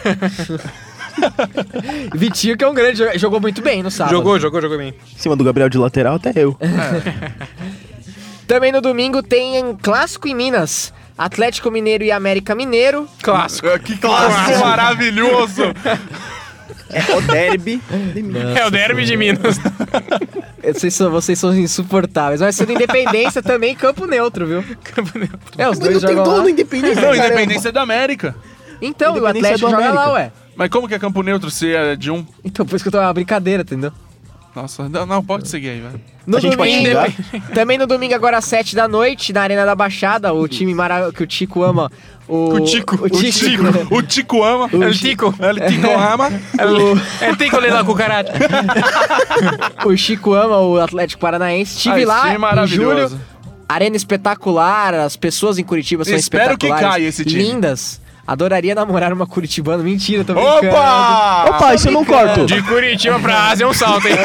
Vitinho, que é um grande jogador, jogou muito bem no sábado. Jogou, jogou, jogou bem. Em cima do Gabriel de lateral, até eu. Também no domingo tem clássico em Minas. Atlético Mineiro e América Mineiro. Clássico. Que clássico maravilhoso! É o derby de Minas. É o derby de Minas. Vocês são, vocês são insuportáveis. Vai ser do Independência também, campo neutro, viu? Campo neutro. É, os Mas dois não tem jogam gol lá. no Independência. Não, caramba. Independência é da América. Então, o Independência Atlético do joga América. lá, ué. Mas como que é campo neutro se é de um? Então, por isso que eu tô uma brincadeira, entendeu? Nossa, não, não, pode seguir aí, velho. No A gente pode domingo, xingar? também no domingo, agora às sete da noite, na Arena da Baixada, o time mara... que o Tico ama. O, O Tico, O Tico. O Tico ama. É o Tico. Ele Tico ama. É o Tico ali lá com o caralho. O Chico ama o Atlético Paranaense. Estive Ah, esse lá time é em maravilhoso. julho. Arena espetacular, as pessoas em Curitiba são Espero que espetaculares. caia esse time. Lindas. Adoraria namorar uma curitibana. Mentira, tô brincando. Opa! Opa, isso eu não corto. De Curitiba pra Ásia é um salto, hein?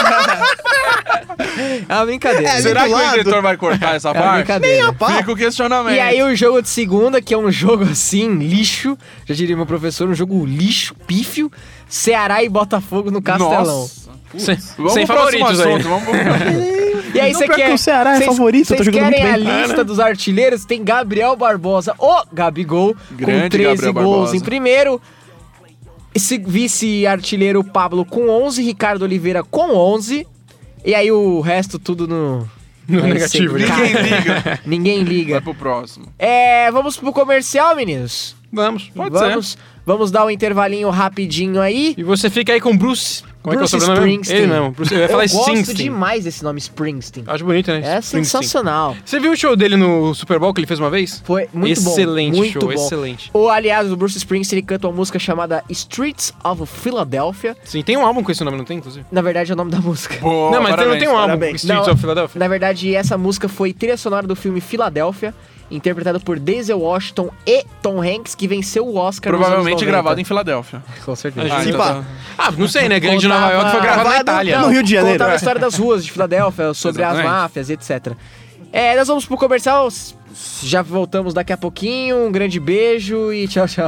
É uma brincadeira. É, Será do que o lado. editor vai cortar essa É uma parte? brincadeira. Fica o questionamento. E aí o jogo de segunda, que é um jogo assim, lixo, já diria meu professor, um jogo lixo, pífio, Ceará e Botafogo no Castelão. Nossa. Sem, Vamos sem pro próximo favoritos aí. assunto, vamos pro... E aí Não, você pior quer... que o Ceará é vocês- favorito, eu tô vocês jogando querem muito a bem. lista dos artilheiros? Tem Gabriel Barbosa, o Gabigol, com Grande treze Gabriel gols Barbosa. em primeiro. Esse vice-artilheiro Pablo com onze, Ricardo Oliveira com onze. E aí o resto tudo no... No Vai negativo. ser- né? Ninguém liga. Ninguém liga. Vai pro próximo. É, vamos pro comercial, meninos? Vamos, pode vamos, ser. vamos dar um intervalinho rapidinho aí. E você fica aí com Bruce. Como Bruce é que é o sobrenome? Springsteen. Ele mesmo. Bruce, eu ia Eu falar gosto Springsteen. demais desse nome, Springsteen. Acho bonito, né? É Springsteen. sensacional. Você viu o show dele no Super Bowl que ele fez uma vez? Foi muito bom. Excelente muito show, bom. excelente. O, aliás, o Bruce Springsteen ele canta uma música chamada Streets of Philadelphia. Sim, tem um álbum com esse nome, não tem, inclusive? Na verdade, é o nome da música. Boa, não, mas parabéns. não tem um álbum, parabéns. Streets Não, of Philadelphia. Na verdade, essa música foi trilha sonora do filme Philadelphia, interpretado por Denzel Washington e Tom Hanks, que venceu o Oscar nos anos Provavelmente noventa. gravado em Filadélfia. Com certeza. Ah, Ah, Sim, então pá. tá. Ah, não sei, né? Grande de Contava- Nova York foi gravado na Gravado Itália. no Rio de Janeiro. Contava a história das ruas de Filadélfia, sobre as Exatamente. máfias, etcétera. É, nós vamos pro comercial, s- já voltamos daqui a pouquinho, um grande beijo e tchau, tchau.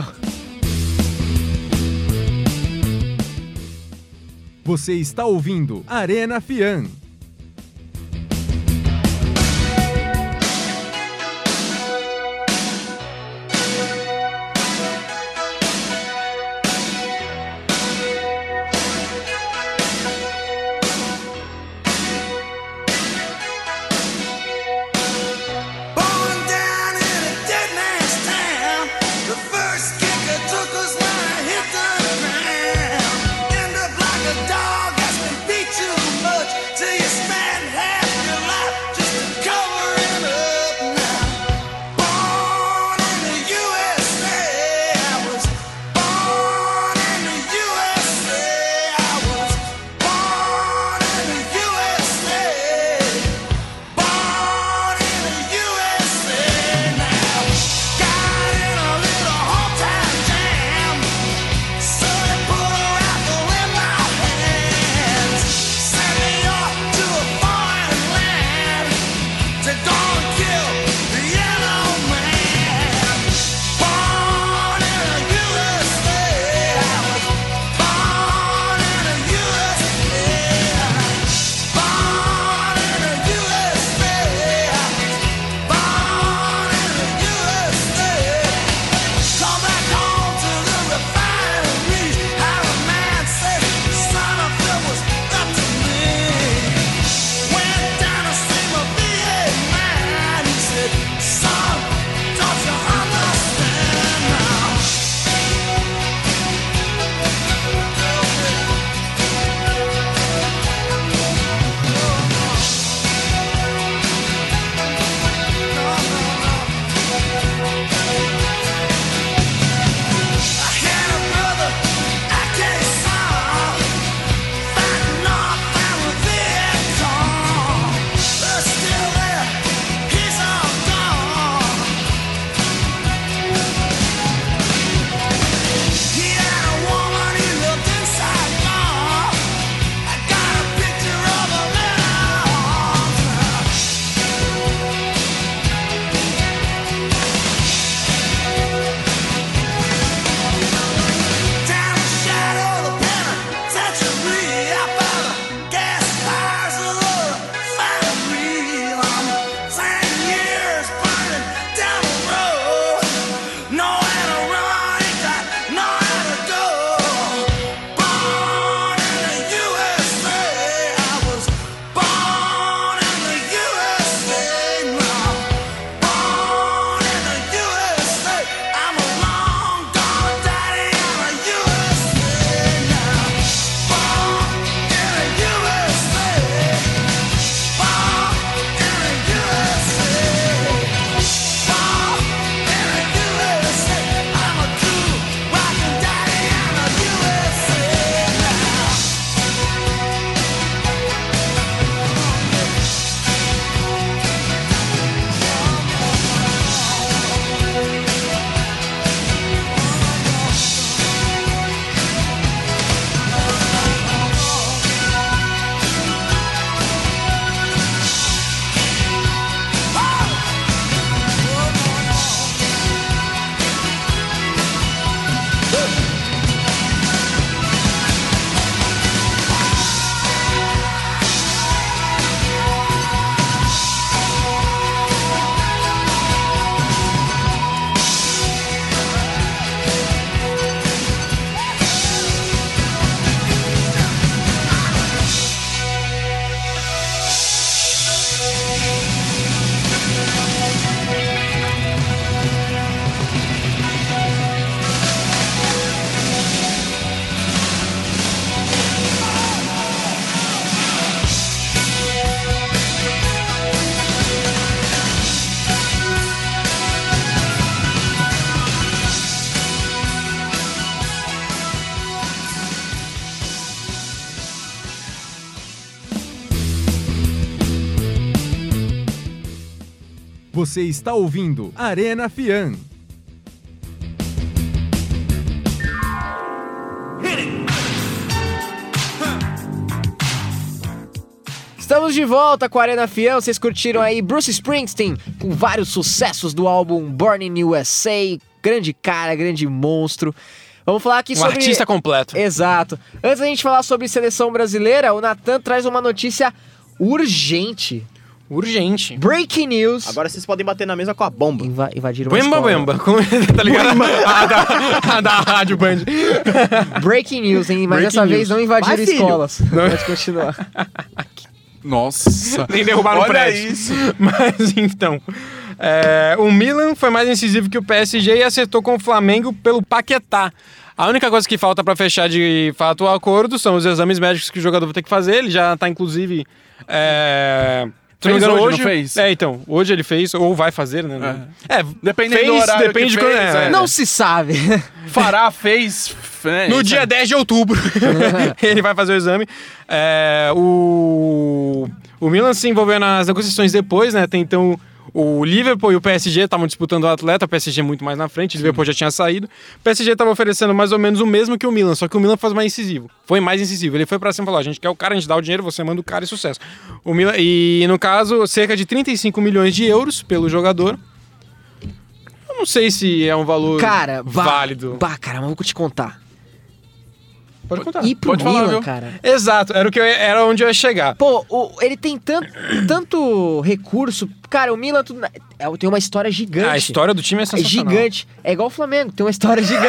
Você está ouvindo Arena Fian. Born down in a dead man's town. The first kicker took us when I hit the ground. End up like a dog that's been beat too much till you Você está ouvindo Arena Fian. Estamos de volta com a Arena Fian. Vocês curtiram aí Bruce Springsteen com vários sucessos do álbum Born in U S A. Grande cara, grande monstro. Vamos falar aqui Um sobre... artista completo. Exato. Antes da gente falar sobre seleção brasileira, o Natan traz uma notícia urgente. Urgente. Breaking news. Agora vocês podem bater na mesa com a bomba. Inva- invadiram uma Bemba escola. Bemba. Como- Tá ligado? a, da, a da Rádio Band. Breaking news, hein? Mas Breaking dessa vez news. não invadiram Vai, filho. escolas. Pode continuar. Nossa. Nem derrubaram o Olha prédio. isso. Mas então... é, o Milan foi mais incisivo que o P S G e acertou com o Flamengo pelo Paquetá. A única coisa que falta pra fechar de fato o acordo são os exames médicos que o jogador vai ter que fazer. Ele já tá, inclusive... É... se Fez não me engano, hoje, não fez? É, então. Hoje ele fez, ou vai fazer, né? É, Dependendo fez, do horário depende que de quando... fez, é. é. Não se sabe. Fará, fez... é, No isso dia é- dez de outubro, ele vai fazer o exame. É, o, o Milan se envolveu nas negociações depois, né? Tem, então, o Liverpool e o P S G estavam disputando o atleta, o P S G muito mais na frente, o Liverpool já tinha saído. O P S G estava oferecendo mais ou menos o mesmo que o Milan, só que o Milan foi mais incisivo. Foi mais incisivo. Ele foi pra cima e falou: a gente quer o cara, a gente dá o dinheiro, você manda o cara e sucesso. O Milan, e no caso, cerca de trinta e cinco milhões de euros pelo jogador. Eu não sei se é um valor Cara, bah, válido. Bah, cara, mas vou te contar. Pode contar. E pro Pode falar, Milan, viu? cara. Exato, era, o que eu, era onde eu ia chegar. Pô, o- ele tem tanto, tanto recurso. Cara, o Milan tudo, é, tem uma história gigante. A história do time é é sensacional. gigante. É igual o Flamengo, tem uma história gigante.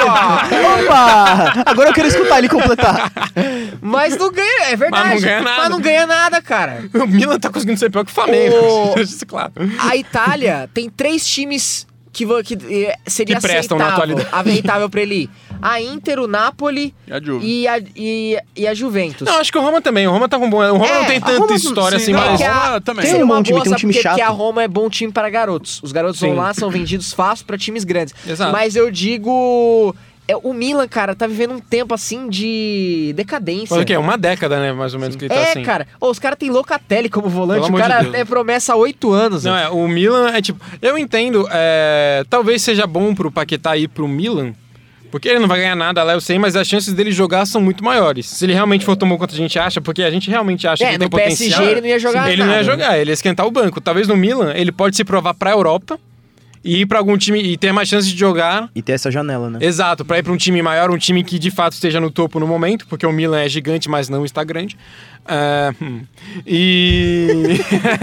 Opa! Agora eu quero escutar ele completar. Mas não ganha, é verdade. Mas não ganha nada. Mas não ganha nada, cara. O Milan tá conseguindo ser pior que o Flamengo. O- Isso, claro. A Itália tem três times que, vão- que eh, seria Que prestam na aceitável, atualidade. aceitável pra ele ir. A Inter, o Napoli E a Juve. e a, e, e a Juventus. Não, acho que o Roma também. O Roma tá com bom. O Roma É, não tem a tanta Roma- história sim, assim, não, mas. que a, Roma também. seria Tem um uma bom time, boa, tem um sabe time por quê? chato. Porque a Roma é bom time para garotos. Os garotos Sim. vão lá, são vendidos fácil pra times grandes. Exato. Mas eu digo... é, o Milan, cara, tá vivendo um tempo assim de decadência. Mas o quê? Uma década, né? Mais ou menos que ele tá É, assim. cara. Ô, os caras têm Locatelli como volante. Pelo O amor de cara Deus. é promessa há oito anos. Não, né? é, o Milan é tipo. Eu entendo, é, talvez seja bom pro Paquetá ir pro Milan, porque ele não vai ganhar nada lá, eu sei, mas as chances dele jogar são muito maiores. Se ele realmente for tomar quanto a gente acha, porque a gente realmente acha É, que tem no P S G potencial. ele não ia jogar Ele não ia nada. jogar, ele ia esquentar o banco. Talvez no Milan ele pode se provar pra Europa e ir pra algum time e ter mais chances de jogar. E ter essa janela, né? Exato, pra ir pra um time maior, um time que de fato esteja no topo no momento, porque o Milan é gigante, mas não está grande. É, hum. E.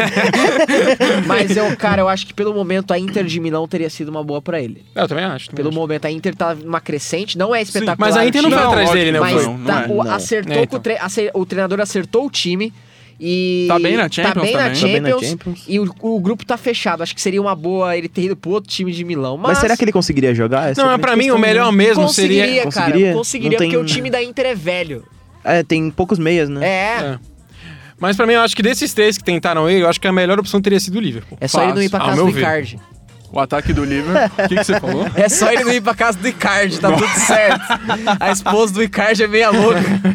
Mas eu, cara, eu acho que pelo momento a Inter de Milão teria sido uma boa pra ele. Eu também acho. também Pelo acho. momento a Inter tá numa crescente, não é espetacular. Mas a Inter não o vai time, atrás Não, dele, né? ótimo, mas Bruno? não, tá- não o, é. acertou É, com então. o, tre- acer- o treinador acertou o time e Tá bem na tá Champions bem na também. Tá bem na Champions, Champions. e o, o grupo tá fechado. Acho que seria uma boa ele ter ido pro outro time de Milão. Mas, Mas será que ele conseguiria jogar? Essa é Não, a mas pra grande mim o questão, melhor né? mesmo conseguiria, seria. cara? Conseguiria? Conseguiria, Não porque tem- o time da Inter é velho. É, tem poucos meias, né? É. É. Mas pra mim, eu acho que desses três que tentaram ele, eu acho que a melhor opção teria sido o Liverpool. É só ele não ir pra Fácil, casa ao do meu ver. Icardi. O ataque do Liverpool. O que, que você falou? É só ele não ir pra casa do Icardi, tá tudo certo. A esposa do Icardi é meia louca.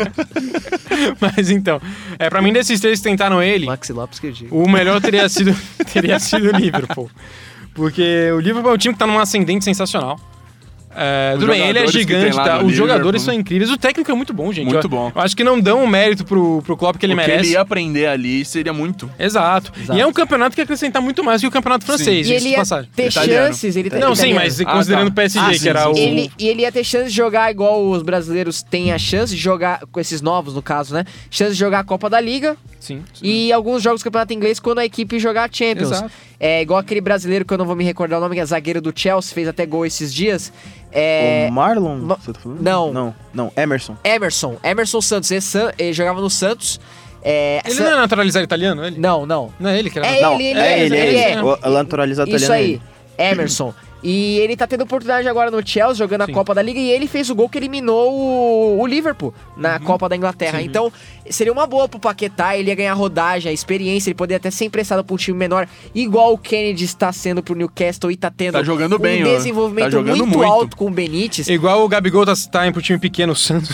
Mas então, é, pra mim, desses três que tentaram ele, Maxi Lopes que eu digo. o melhor teria sido, teria sido o Liverpool. Porque o Liverpool é um time que tá num ascendente sensacional. É, Os tudo bem, ele é jogadores que tem gigante, lá tá? no Os jogadores Liverpool. são incríveis, o técnico é muito bom, gente. Muito Eu- bom. Eu acho que não dão o mérito pro, pro Klopp que ele o que merece. ele ia aprender ali seria muito. Exato. Exato. E é um campeonato que ia acrescentar muito mais que o campeonato francês, E diga-se ele de ia passagem. ter Italiano. chances. Ele tá- Não, sim, italiano. mas Ah, considerando tá. o P S G, Ah, que sim, era sim, o... sim. Ele, e ele ia ter chance de jogar igual os brasileiros têm a chance de jogar, com esses novos no caso, né? Chance de jogar a Copa da Liga Sim. e alguns jogos do Campeonato Inglês quando a equipe jogar a Champions. Exato. É igual aquele brasileiro que eu não vou me recordar o nome, que é zagueiro do Chelsea, fez até gol esses dias. É. O Marlon? Ma- Você tá falando? Não. Não, não. Emerson. Emerson. Emerson Santos. Ele, San- ele jogava no Santos. É, Ele San- não é naturalizado italiano, ele? Não, não. Não é ele que era É naturalizado? ele, ele é é, ele, ele é é. ele. O naturalizado Isso italiano é aí. ele. Emerson. E ele tá tendo oportunidade agora no Chelsea, jogando a Copa da Liga, e ele fez o gol que eliminou o, o Liverpool na uhum. Copa da Inglaterra. Sim. Então, seria uma boa pro Paquetá, ele ia ganhar rodagem, a experiência, ele poderia até ser emprestado pra um time menor, igual o Kennedy está sendo pro Newcastle e tá tendo tá jogando um bem, desenvolvimento tá jogando muito, muito alto com o Benítez. Igual o Gabigol tá, tá indo pro time pequeno, o Santos.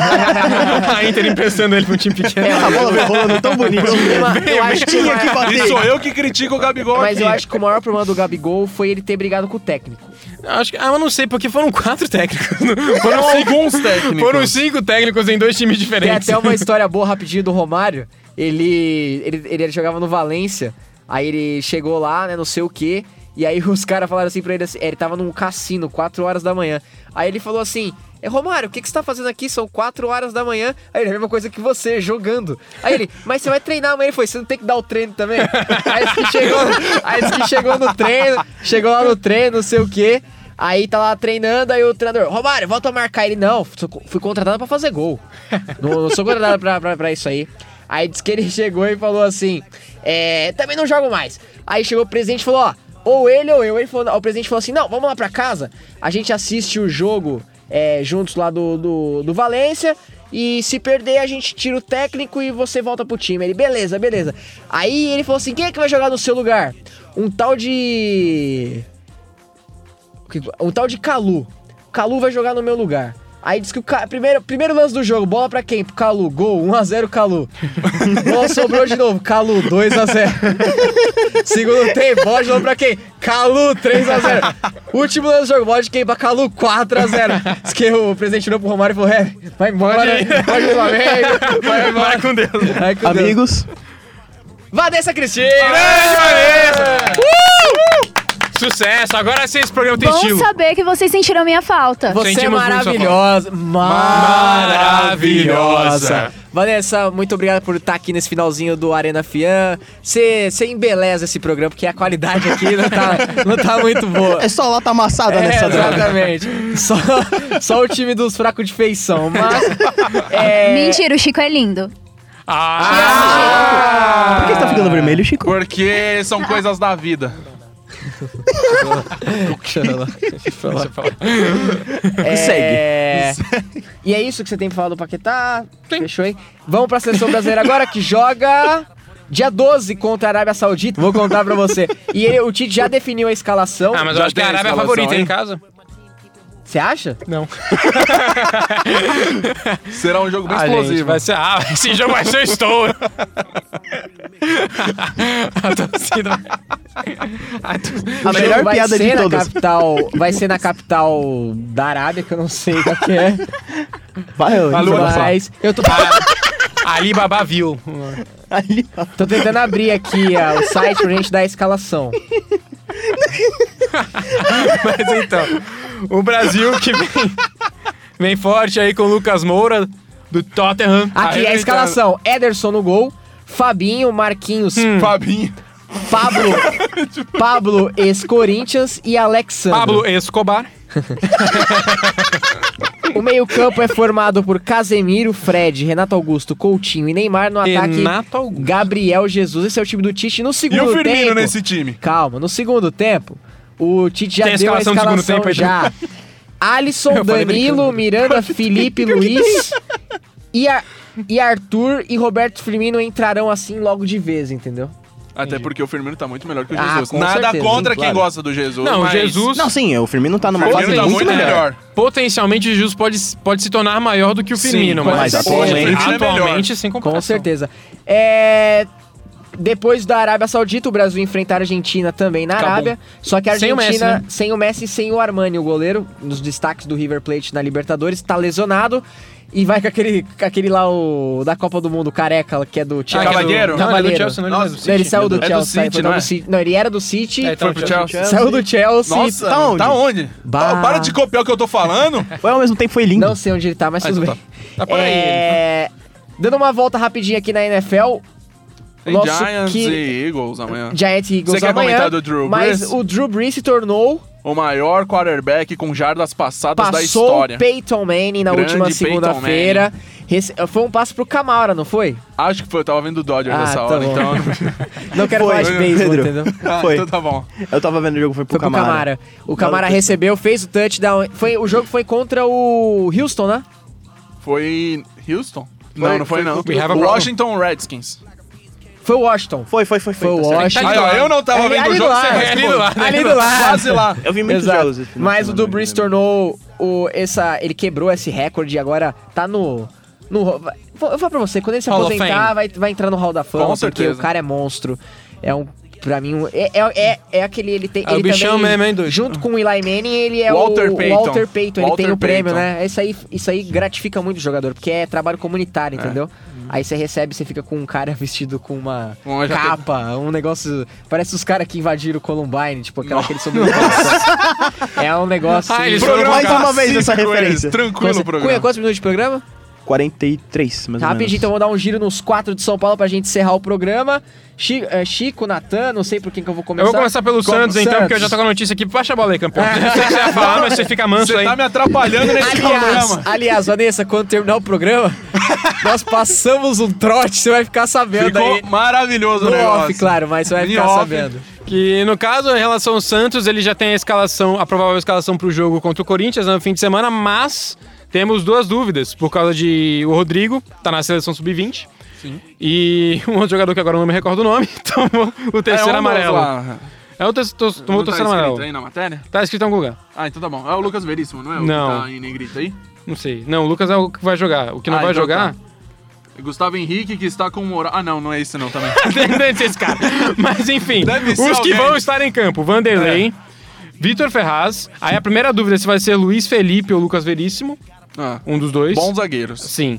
A Inter emprestando ele pro time pequeno. É, a bola vem rolando tão bonito. Eu acho que tinha que bater. E sou eu que critico o Gabigol Mas aqui. eu acho que o maior problema do Gabigol foi ele ter brigado com o técnico. Acho que, ah, eu não sei, porque foram quatro técnicos. Foram alguns técnicos. Foram cinco técnicos em dois times diferentes. Tem até uma história boa rapidinho do Romário. Ele, ele, ele jogava no Valência, aí ele chegou lá, né, não sei o quê, e aí os caras falaram assim pra ele, assim, ele tava num cassino, quatro horas da manhã. Aí ele falou assim, é Romário, o que, que você tá fazendo aqui? São quatro horas da manhã. Aí ele, a mesma coisa que você, jogando. Aí ele, mas você vai treinar amanhã? Ele foi, você não tem que dar o treino também? Aí disse que chegou, aí disse que chegou no treino, chegou lá no treino, não sei o quê. Aí tá lá treinando, aí o treinador, Romário, volta a marcar. Ele, não, fui contratado pra fazer gol. Não, não sou contratado pra, pra, pra isso aí. Aí disse que ele chegou e falou assim, é, também não jogo mais. Aí chegou o presidente e falou, ó, ou ele ou eu. Ele falou, o presidente falou assim, não, vamos lá pra casa, a gente assiste o jogo é, juntos lá do, do, do Valência, e se perder a gente tira o técnico e você volta pro time. Ele, beleza, beleza. Aí ele falou assim, quem é que vai jogar no seu lugar? Um tal de... Um tal de Calu. Calu vai jogar no meu lugar. Aí diz que o ca... primeiro, primeiro lance do jogo, bola pra quem? Pro Calu, gol, um a zero Calu. Bola sobrou de novo, Calu, dois a zero. Segundo tempo, bola de novo pra quem? Calu, três a zero. Último lance do jogo, bola de quem? Pra Calu, quatro a zero. Diz que o presidente virou pro Romário e falou, é, vai embora, pode ir, vai, vai embora. Vai com Deus. Vai com Amigos. Deus. Vanessa Cristina! Grande Vanessa! Uh! Sucesso! Agora sim esse programa tem Bom estilo. saber que vocês sentiram minha falta. Você Sentimos é maravilhosa. Maravilhosa. Vanessa, muito obrigado por estar aqui nesse finalzinho do Arena Fian. Você embeleza esse programa, porque a qualidade aqui não tá, não tá muito boa. É só lata amassada É, nessa droga. exatamente. Só, só o time dos fracos de feição. Mas. É... Mentira, o Chico é lindo. Ah! Por que você tá ficando vermelho, Chico? Porque são coisas da vida. É... Segue. E é isso que você tem pra falar do Paquetá? Fechou, hein? Vamos pra seleção brasileira agora, que joga dia doze contra a Arábia Saudita. Vou contar pra você. E ele, o Tite já definiu a escalação. Ah, mas eu Já acho que a tem a Arábia é a escalação, favorita hein? em casa. Você acha? Não. Será um jogo bem Ah, explosivo. gente, vai ser, ah, esse jogo vai ser estouro. A torcida... A torcida... A melhor vai piada ser de na todas. Capital, vai ser na capital da Arábia, que eu não sei qual que é. Vai, ô, Mas eu tô, Ali Babá viu. Ali, ó. tô tentando abrir aqui ó, o site pra gente dar a escalação. Mas então, o Brasil que vem, vem forte aí com o Lucas Moura, do Tottenham. Aqui é a escalação. Ederson no gol, Fabinho, Marquinhos, Hum. Fabinho. Pablo, Pablo ex-Corinthians e Alexandre. Pablo Escobar. O meio-campo é formado por Casemiro, Fred, Renato Augusto, Coutinho e Neymar. No ataque, Renato Augusto. Gabriel Jesus. Esse é o time do Tite. No E segundo o Firmino tempo... nesse time? Calma, no segundo tempo, o Tite já Tem a deu a escalação do escalação segundo tempo aí já. Alisson, Eu falei Danilo, brincando. Miranda, Felipe, Luiz e, a, e Arthur e Roberto Firmino entrarão assim logo de vez, entendeu? Até porque o Firmino tá muito melhor que o Ah, Jesus. com Nada certeza, contra sim, quem claro. gosta do Jesus. Não, o mas Jesus... Não, sim, o Firmino tá numa O fase Firmino tá muito muito melhor. melhor. Potencialmente o Jesus pode, pode se tornar maior do que o Firmino, pode mas ser. atualmente, O Firmino é melhor. atualmente sem Com comparação. certeza. É... Depois da Arábia Saudita, o Brasil enfrenta a Argentina também na Acabou. Arábia. Só que a Sem o Argentina, Messi, né? sem o Messi e sem o Armani, o goleiro, nos destaques do River Plate na Libertadores, tá lesionado. E vai com aquele, com aquele lá, o da Copa do Mundo, o careca, que é do Chelsea. Ah, que é do- Cavalheiro? Não, ele é do Cavalheiro. Chelsea, não, ele é do Nossa, City. Não, ele saiu do É do Chelsea. City, foi não do é? City. Não, ele era do City, É, então, Foi pro Chelsea. saiu do Chelsea. Nossa, Tá onde? Tá onde? Bah. Oh, para de copiar o que eu tô falando. Ou ao mesmo tempo foi lindo. Não sei onde ele tá, mas Ah, tudo então bem. tá. Tá por aí. É... Dando uma volta rapidinho aqui na N F L. Tem Nosso Giants que- e Eagles amanhã. Giants e Eagles Você quer amanhã, comentar do Drew mas Brees? o Drew Brees se tornou... O maior quarterback com jardas passadas da Passou história. o Peyton Manning na Grande última Peyton segunda-feira. Rece- Foi um passe pro Camara, não foi? Acho que foi, eu tava vendo o Dodgers Ah, nessa tá hora, bom. então... Não quero Foi, falar de beisebol, Pedro. entendeu? Ah, Foi. então tá bom. Eu tava vendo o jogo, foi pro Foi pro Camara. Camara. O Camara Maluco. recebeu, fez o touchdown. Foi, o jogo foi contra o Houston, né? Foi Houston? não, não foi, não. We have a problem. Washington Redskins. Foi o Washington. Foi, foi, foi. Foi o tá certo. Washington. Aí, ó, eu não tava É, vendo ali o do jogo, lado, você é ali responde. do lado, ali do lado. Quase lá. Eu vi muitos Exato. jogos. esse final de Mas o semana, Drew mas Brees eu- tornou o, essa, ele quebrou esse recorde e agora tá no... no vai- eu falo pra você, quando ele se Hall of aposentar, Fame. vai, vai entrar no Hall da Fama, Com porque certeza. o cara é monstro. É um... Pra mim, um- é, é, é, é aquele... Ele tem, É o ele bichão também, mesmo, hein, doido? junto com o Eli Manning, ele é Walter o, o Payton. Walter Payton. Ele Walter tem o prêmio, Payton. né? Isso aí, isso aí gratifica muito o jogador, porque é trabalho comunitário, entendeu? Aí você recebe, você fica com um cara vestido com uma Uma jaqueta. capa, um negócio... Parece os caras que invadiram o Columbine, tipo aquela que ele sobreviveu. É um negócio... Ah, eles Programa Mais uma vez essa clássico, referência. eles. Tranquilo o Cunha, programa. quantos minutos de programa? quarenta e três, mais ou Rapidinho, menos. então vamos dar um giro nos quatro de São Paulo pra gente encerrar o programa. Chi- eh, Chico, Natan, não sei por quem que eu vou começar. Eu vou começar pelo Como Santos, então, Santos. porque eu já tô com a notícia aqui. Baixa a bola aí, campeão. Eu sei que você ia falar, mas você fica manso Você aí. tá me atrapalhando nesse Aliás, programa. aliás, Vanessa, quando terminar o programa, nós passamos um trote, você vai ficar sabendo Ficou aí. maravilhoso o No negócio. off, claro, mas você vai Em ficar off. sabendo. Que no caso, em relação ao Santos, ele já tem a escalação, a provável escalação pro jogo contra o Corinthians no fim de semana, mas temos duas dúvidas, por causa de o Rodrigo, tá na seleção sub vinte. Sim. E um outro jogador que agora eu não me recordo o nome, tomou o terceiro É um amarelo. lá. É o te- to- tomou o Não tá terceiro escrito amarelo. aí na matéria? Tá escrito em algum lugar. Ah, então tá bom. É o Lucas Veríssimo, não é? O Não. que tá em negrito aí? Não sei. Não, o Lucas é o que vai jogar. O que não Ah, vai então jogar... tá. Gustavo Henrique, que está com moral... Ah, não, não é isso não também. Deve ser esse cara. Mas enfim, Deve ser os que alguém. vão estar em campo: Vanderlei, Vitor Ferraz. Aí a primeira dúvida é se vai ser Luiz Felipe ou Lucas Veríssimo. Ah, Um dos dois. bons zagueiros. Sim.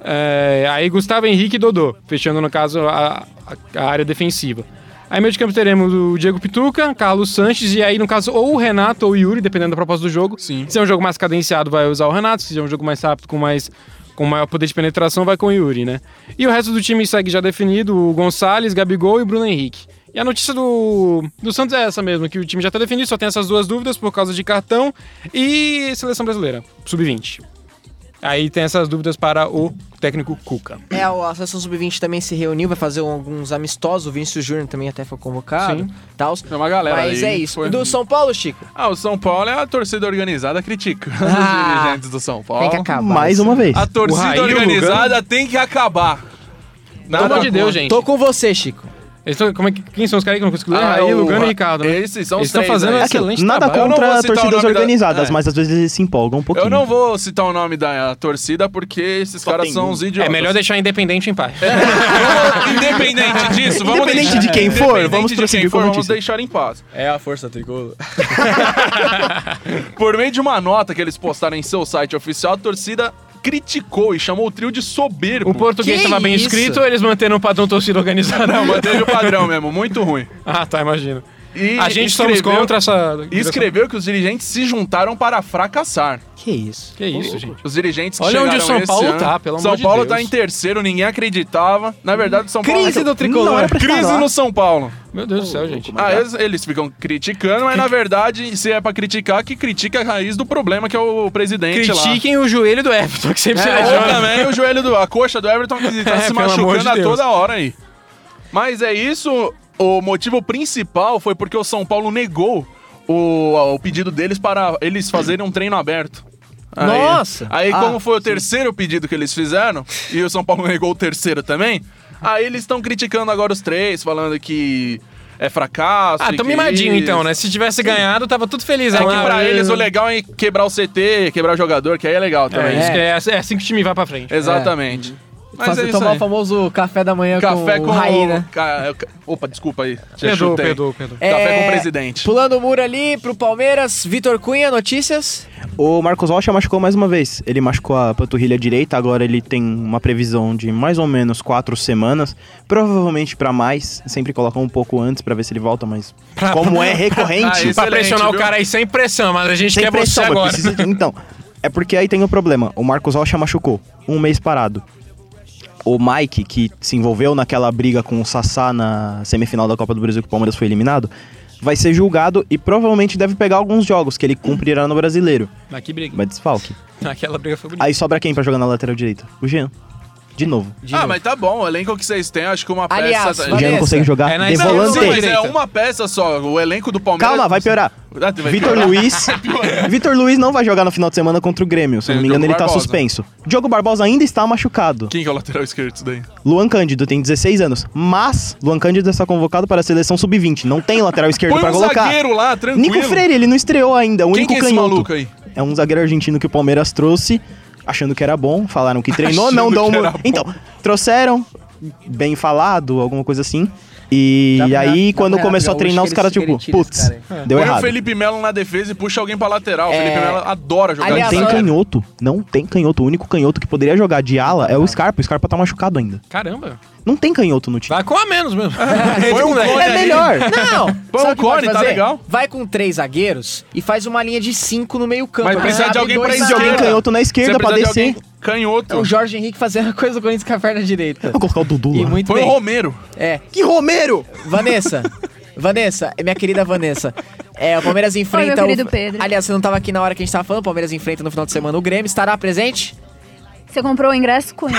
É, aí Gustavo Henrique e Dodô, fechando no caso a, a- a área defensiva. Aí meio de campo teremos o Diego Pituca, Carlos Sanches e aí no caso ou o Renato ou o Yuri, dependendo da proposta do jogo. Sim. Se é um jogo mais cadenciado vai usar o Renato, se é um jogo mais rápido com mais com maior poder de penetração vai com o Yuri, né? E o resto do time segue já definido, o Gonçalves, Gabigol e o Bruno Henrique. E a notícia do, do Santos é essa mesmo, que o time já tá definido, só tem essas duas dúvidas por causa de cartão e seleção brasileira, sub vinte. Aí tem essas dúvidas para o técnico Cuca. É, a seleção sub vinte também se reuniu, vai fazer alguns amistosos. O Vinícius Júnior também até foi convocado. Sim. Tals. Tem uma galera Mas aí é que isso. foi- Do São Paulo, Chico? Ah, o São Paulo é a torcida organizada criticando Ah, os dirigentes do São Paulo. Tem que acabar. Mais isso. uma vez. A torcida O Raí, o organizada tem que acabar. Pelo amor de Deus, gente. Tô com você, Chico. Eles tão- como é que, quem são os caras aí que eu não consigo ler? Ah, Raí, o- Lugano e Ricardo, né? Esses são os Eles estão três fazendo aí. um Aquilo, excelente nada trabalho. Eu não vou contra citar o torcidas nome da- organizadas, é. mas às vezes eles se empolgam um pouquinho. Eu não vou citar o nome da torcida porque esses Só caras tem são um. os idiotas. É melhor deixar independente em paz. Vamos- Independente disso, vamos Independente deixar- de quem for, independente vamos de prosseguir quem com a for, vamos notícia. deixar em paz. É a força tricolor. Por meio de uma nota que eles postaram em seu site oficial, a torcida criticou e chamou o trio de soberbo. O português Que estava bem isso? escrito ou eles manteram o padrão torcida organizada? Não, manteve o padrão mesmo, muito ruim. Ah, tá, imagino. E A gente somos escreveu- contra essa... E escreveu que os dirigentes se juntaram para fracassar. Que isso? Que isso, gente. Os dirigentes que Olha onde chegaram o São esse Paulo ano- tá, pelo amor São de Paulo Deus. tá em terceiro, ninguém acreditava. Na verdade, o São Paulo... Crise do tricolor. Não era pra estar Crise lá. no São Paulo. Meu Deus do céu, gente. Ah, eles, eles ficam criticando, mas na verdade, se é pra criticar, que critica a raiz do problema, que é o presidente lá. Critiquem o joelho do Everton, que sempre se É, ou lesiona. também o joelho do... A coxa do Everton que tá É, se pelo amor machucando de a Deus. toda hora aí. Mas é isso, o motivo principal foi porque o São Paulo negou o, o pedido deles para eles fazerem um treino aberto. Aí- Nossa! Aí, Ah, como foi o terceiro pedido que eles fizeram, e o São Paulo negou o terceiro também, aí eles estão criticando agora os três, falando que é fracasso. Ah, e tô que mimadinho isso. então, né? Se tivesse ganhado, tava tudo feliz. É né? que pra Ah, eles o legal é quebrar o C T, quebrar o jogador, que aí é legal também. É, isso que é, é assim que o time vai pra frente. Exatamente. Mas Fazer é isso tomar aí. o famoso café da manhã Café com, com o Raí, né? Ca- ca- Opa, desculpa aí. Já Perdoa, chutei. perdoa, perdoa. Café É, com o presidente. Pulando o muro ali pro Palmeiras, Vitor Cunha, notícias? O Marcos Rocha machucou mais uma vez. Ele machucou a panturrilha direita, agora ele tem uma previsão de mais ou menos quatro semanas. Provavelmente pra mais. Sempre colocam um pouco antes pra ver se ele volta, mas como é Ah, recorrente... esse- Pra Excelente, pressionar o viu? cara aí sem pressão, mas a gente Sem quer pressão, você mas agora. precisa de- Então, é porque aí tem o problema. O Marcos Rocha machucou. Um mês parado. O Mike, que se envolveu naquela briga com o Sassá na semifinal da Copa do Brasil que o Palmeiras foi eliminado, vai ser julgado e provavelmente deve pegar alguns jogos que ele cumprirá no Brasileiro. Mas que briga. Vai desfalque. Aquela briga foi bonita. Aí sobra quem pra jogar na lateral direita? O Jean. De novo. De ah, novo. mas tá bom, o elenco que vocês têm, acho que uma Aliás, peça... O Jean não Vanessa. consegue jogar É na de esquerda, Não, volante. não, mas é direita. uma peça só, o elenco do Palmeiras... Calma, vai piorar. Ah, vai Vitor piorar. Luiz. Vitor Luiz não vai jogar no final de semana contra o Grêmio. Se Tem não o me engano, Diogo ele tá Barbosa. suspenso. Diogo Barbosa ainda está machucado. Quem que é o lateral esquerdo disso daí? Luan Cândido tem dezesseis anos. Mas Luan Cândido está convocado para a seleção sub vinte. Não tem lateral esquerdo Põe pra um colocar. zagueiro lá, tranquilo. Nico Freire, ele não estreou ainda. O Quem único que é esse canhoto. maluco aí? É um zagueiro argentino que o Palmeiras trouxe, achando que era bom. Falaram que treinou, Achando não dão que uma... era bom. Então, trouxeram, bem falado, alguma coisa assim. E Dá pra- aí, dá quando pra começou a Gaúcho treinar, que os caras, ele- tipo, ele tira esse putz, cara deu Põe o errado. Felipe Melo na defesa e puxa alguém pra lateral. O É. Felipe Melo adora jogar Aliás, Não tem olha- canhoto, não tem canhoto. O único canhoto que poderia jogar de ala é o Scarpa. O Scarpa tá machucado ainda. Caramba. Não tem canhoto no time. Vai com a menos mesmo. Põe um cone É aí. melhor. Não. Põe Sabe um o que pode cone, tá fazer? legal. Vai com três zagueiros e faz uma linha de cinco no meio campo. Mas Aí precisa abre de alguém pra dois Precisa de alguém esquerda. canhoto na esquerda Você pra precisa de descer. alguém canhoto. O Jorge Henrique fazendo a coisa do Corinthians com a perna direita. Vou colocar o Dudu E lá. muito Põe bem. o Romero. É. Que Romero! Vanessa. Vanessa, minha querida Vanessa. É, o Palmeiras enfrenta meu querido o... Pedro. Aliás, você não tava aqui na hora que a gente tava falando. O Palmeiras enfrenta no final de semana o Grêmio. Estará presente? Você comprou o ingresso, Cunha?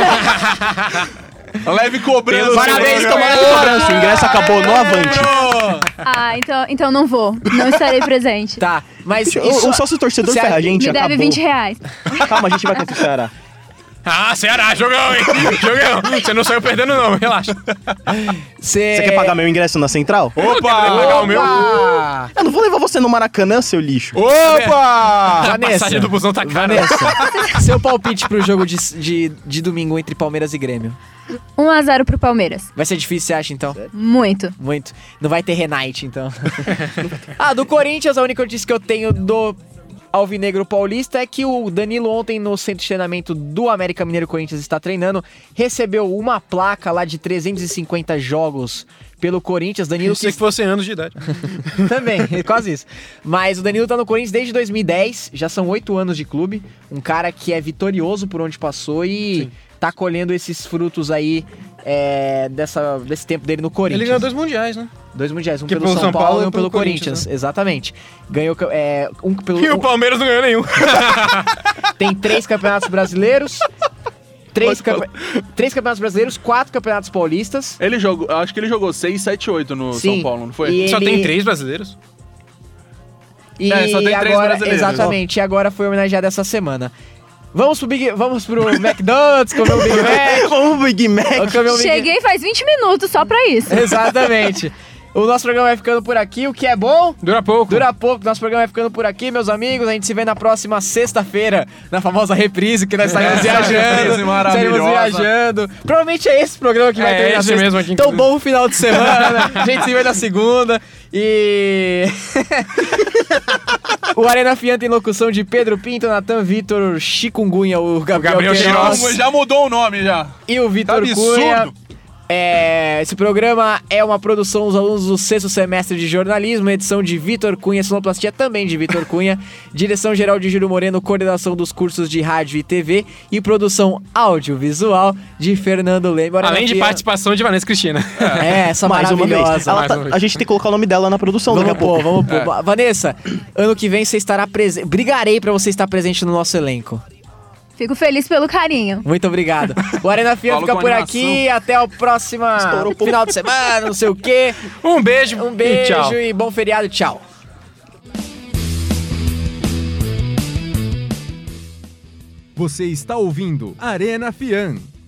Leve cobrança. Parabéns, Romero. tomara Cobrança, o ingresso acabou no Avante. Ah, então, então não vou. Não estarei presente. Tá, mas O, isso... o sócio torcedor Você- ferra a gente, Me deve acabou. vinte reais. Calma, a gente vai contra o Ceará. Ah, Ceará, jogão, hein? Jogão. Você não saiu perdendo não, relaxa. Você Você quer pagar meu ingresso na central? Opa! Pagar o meu. Opa! Eu não vou levar você no Maracanã, seu lixo. Opa! A Vanessa, passagem do busão tá cara. Vanessa, seu palpite pro jogo de, de, de domingo entre Palmeiras e Grêmio. um a zero pro Palmeiras. Vai ser difícil, você acha, então? Muito. Muito. Não vai ter Renate, então. Ah, do Corinthians, a única notícia que eu tenho do Alvinegro Paulista é que o Danilo ontem no centro de treinamento do América Mineiro Corinthians está treinando, recebeu uma placa lá de trezentos e cinquenta jogos pelo Corinthians. Danilo Pensei que que fosse anos de idade. também, quase isso. Mas o Danilo tá no Corinthians desde dois mil e dez, já são oito anos de clube. Um cara que é vitorioso por onde passou e Sim. tá colhendo esses frutos aí é, dessa, desse tempo dele no Corinthians. Ele ganhou dois mundiais, né? Dois mundiais, um Que pelo São, Paulo e um pelo Corinthians. né? Exatamente. Ganhou é, um pelo. E o um- Palmeiras não ganhou nenhum. tem três campeonatos brasileiros. Três, campe- três campeonatos brasileiros, quatro campeonatos paulistas. Ele jogou, acho que ele jogou seis, sete, oito no Sim. São Paulo, não foi? E Só ele- tem três brasileiros? E É, só tem três agora, brasileiros. exatamente, e agora foi homenageado essa semana. Vamos pro, Big, vamos pro McDonald's, comer um Big Mac. Vamos, Big Mac. Vamos comer um Big- Cheguei faz vinte minutos só pra isso. Exatamente. O nosso programa vai ficando por aqui, o que é bom. Dura pouco. Dura pouco, nosso programa vai ficando por aqui, meus amigos. A gente se vê na próxima sexta-feira, na famosa reprise, que nós estaremos É, viajando. reprise maravilhosa. Estaremos viajando. Provavelmente é esse programa que vai É, ter na esse sexta. mesmo aqui, Então, inclusive. bom final de semana. A gente se vê na segunda. E. O Arena Fian tem locução de Pedro Pinto, Natan Vitor, Chikungunya, o Gabriel, Gabriel Queiroz Queiroz. Já mudou o nome já. e o Vitor Tá absurdo. Cunha. É, esse programa é uma produção dos alunos do sexto semestre de jornalismo, edição de Vitor Cunha, sonoplastia também de Vitor Cunha, direção geral de Júlio Moreno, coordenação dos cursos de rádio e T V e produção audiovisual de Fernando Leme. Além de participação de Vanessa Cristina. É, essa Mais uma vez. maravilhosa. Ela Mais tá- uma vez. a gente tem que colocar o nome dela na produção Vamos daqui a pôr, pouco. vamos pôr. Vanessa, ano que vem você estará presente. Brigarei pra você estar presente no nosso elenco. Fico feliz pelo carinho. Muito obrigado. O Arena Fian Falo fica com por animação. aqui. Até o próximo Estourou um pouco. final de semana, não sei o quê. Um beijo. Um beijo E tchau. e bom feriado. Tchau. Você está ouvindo Arena Fian.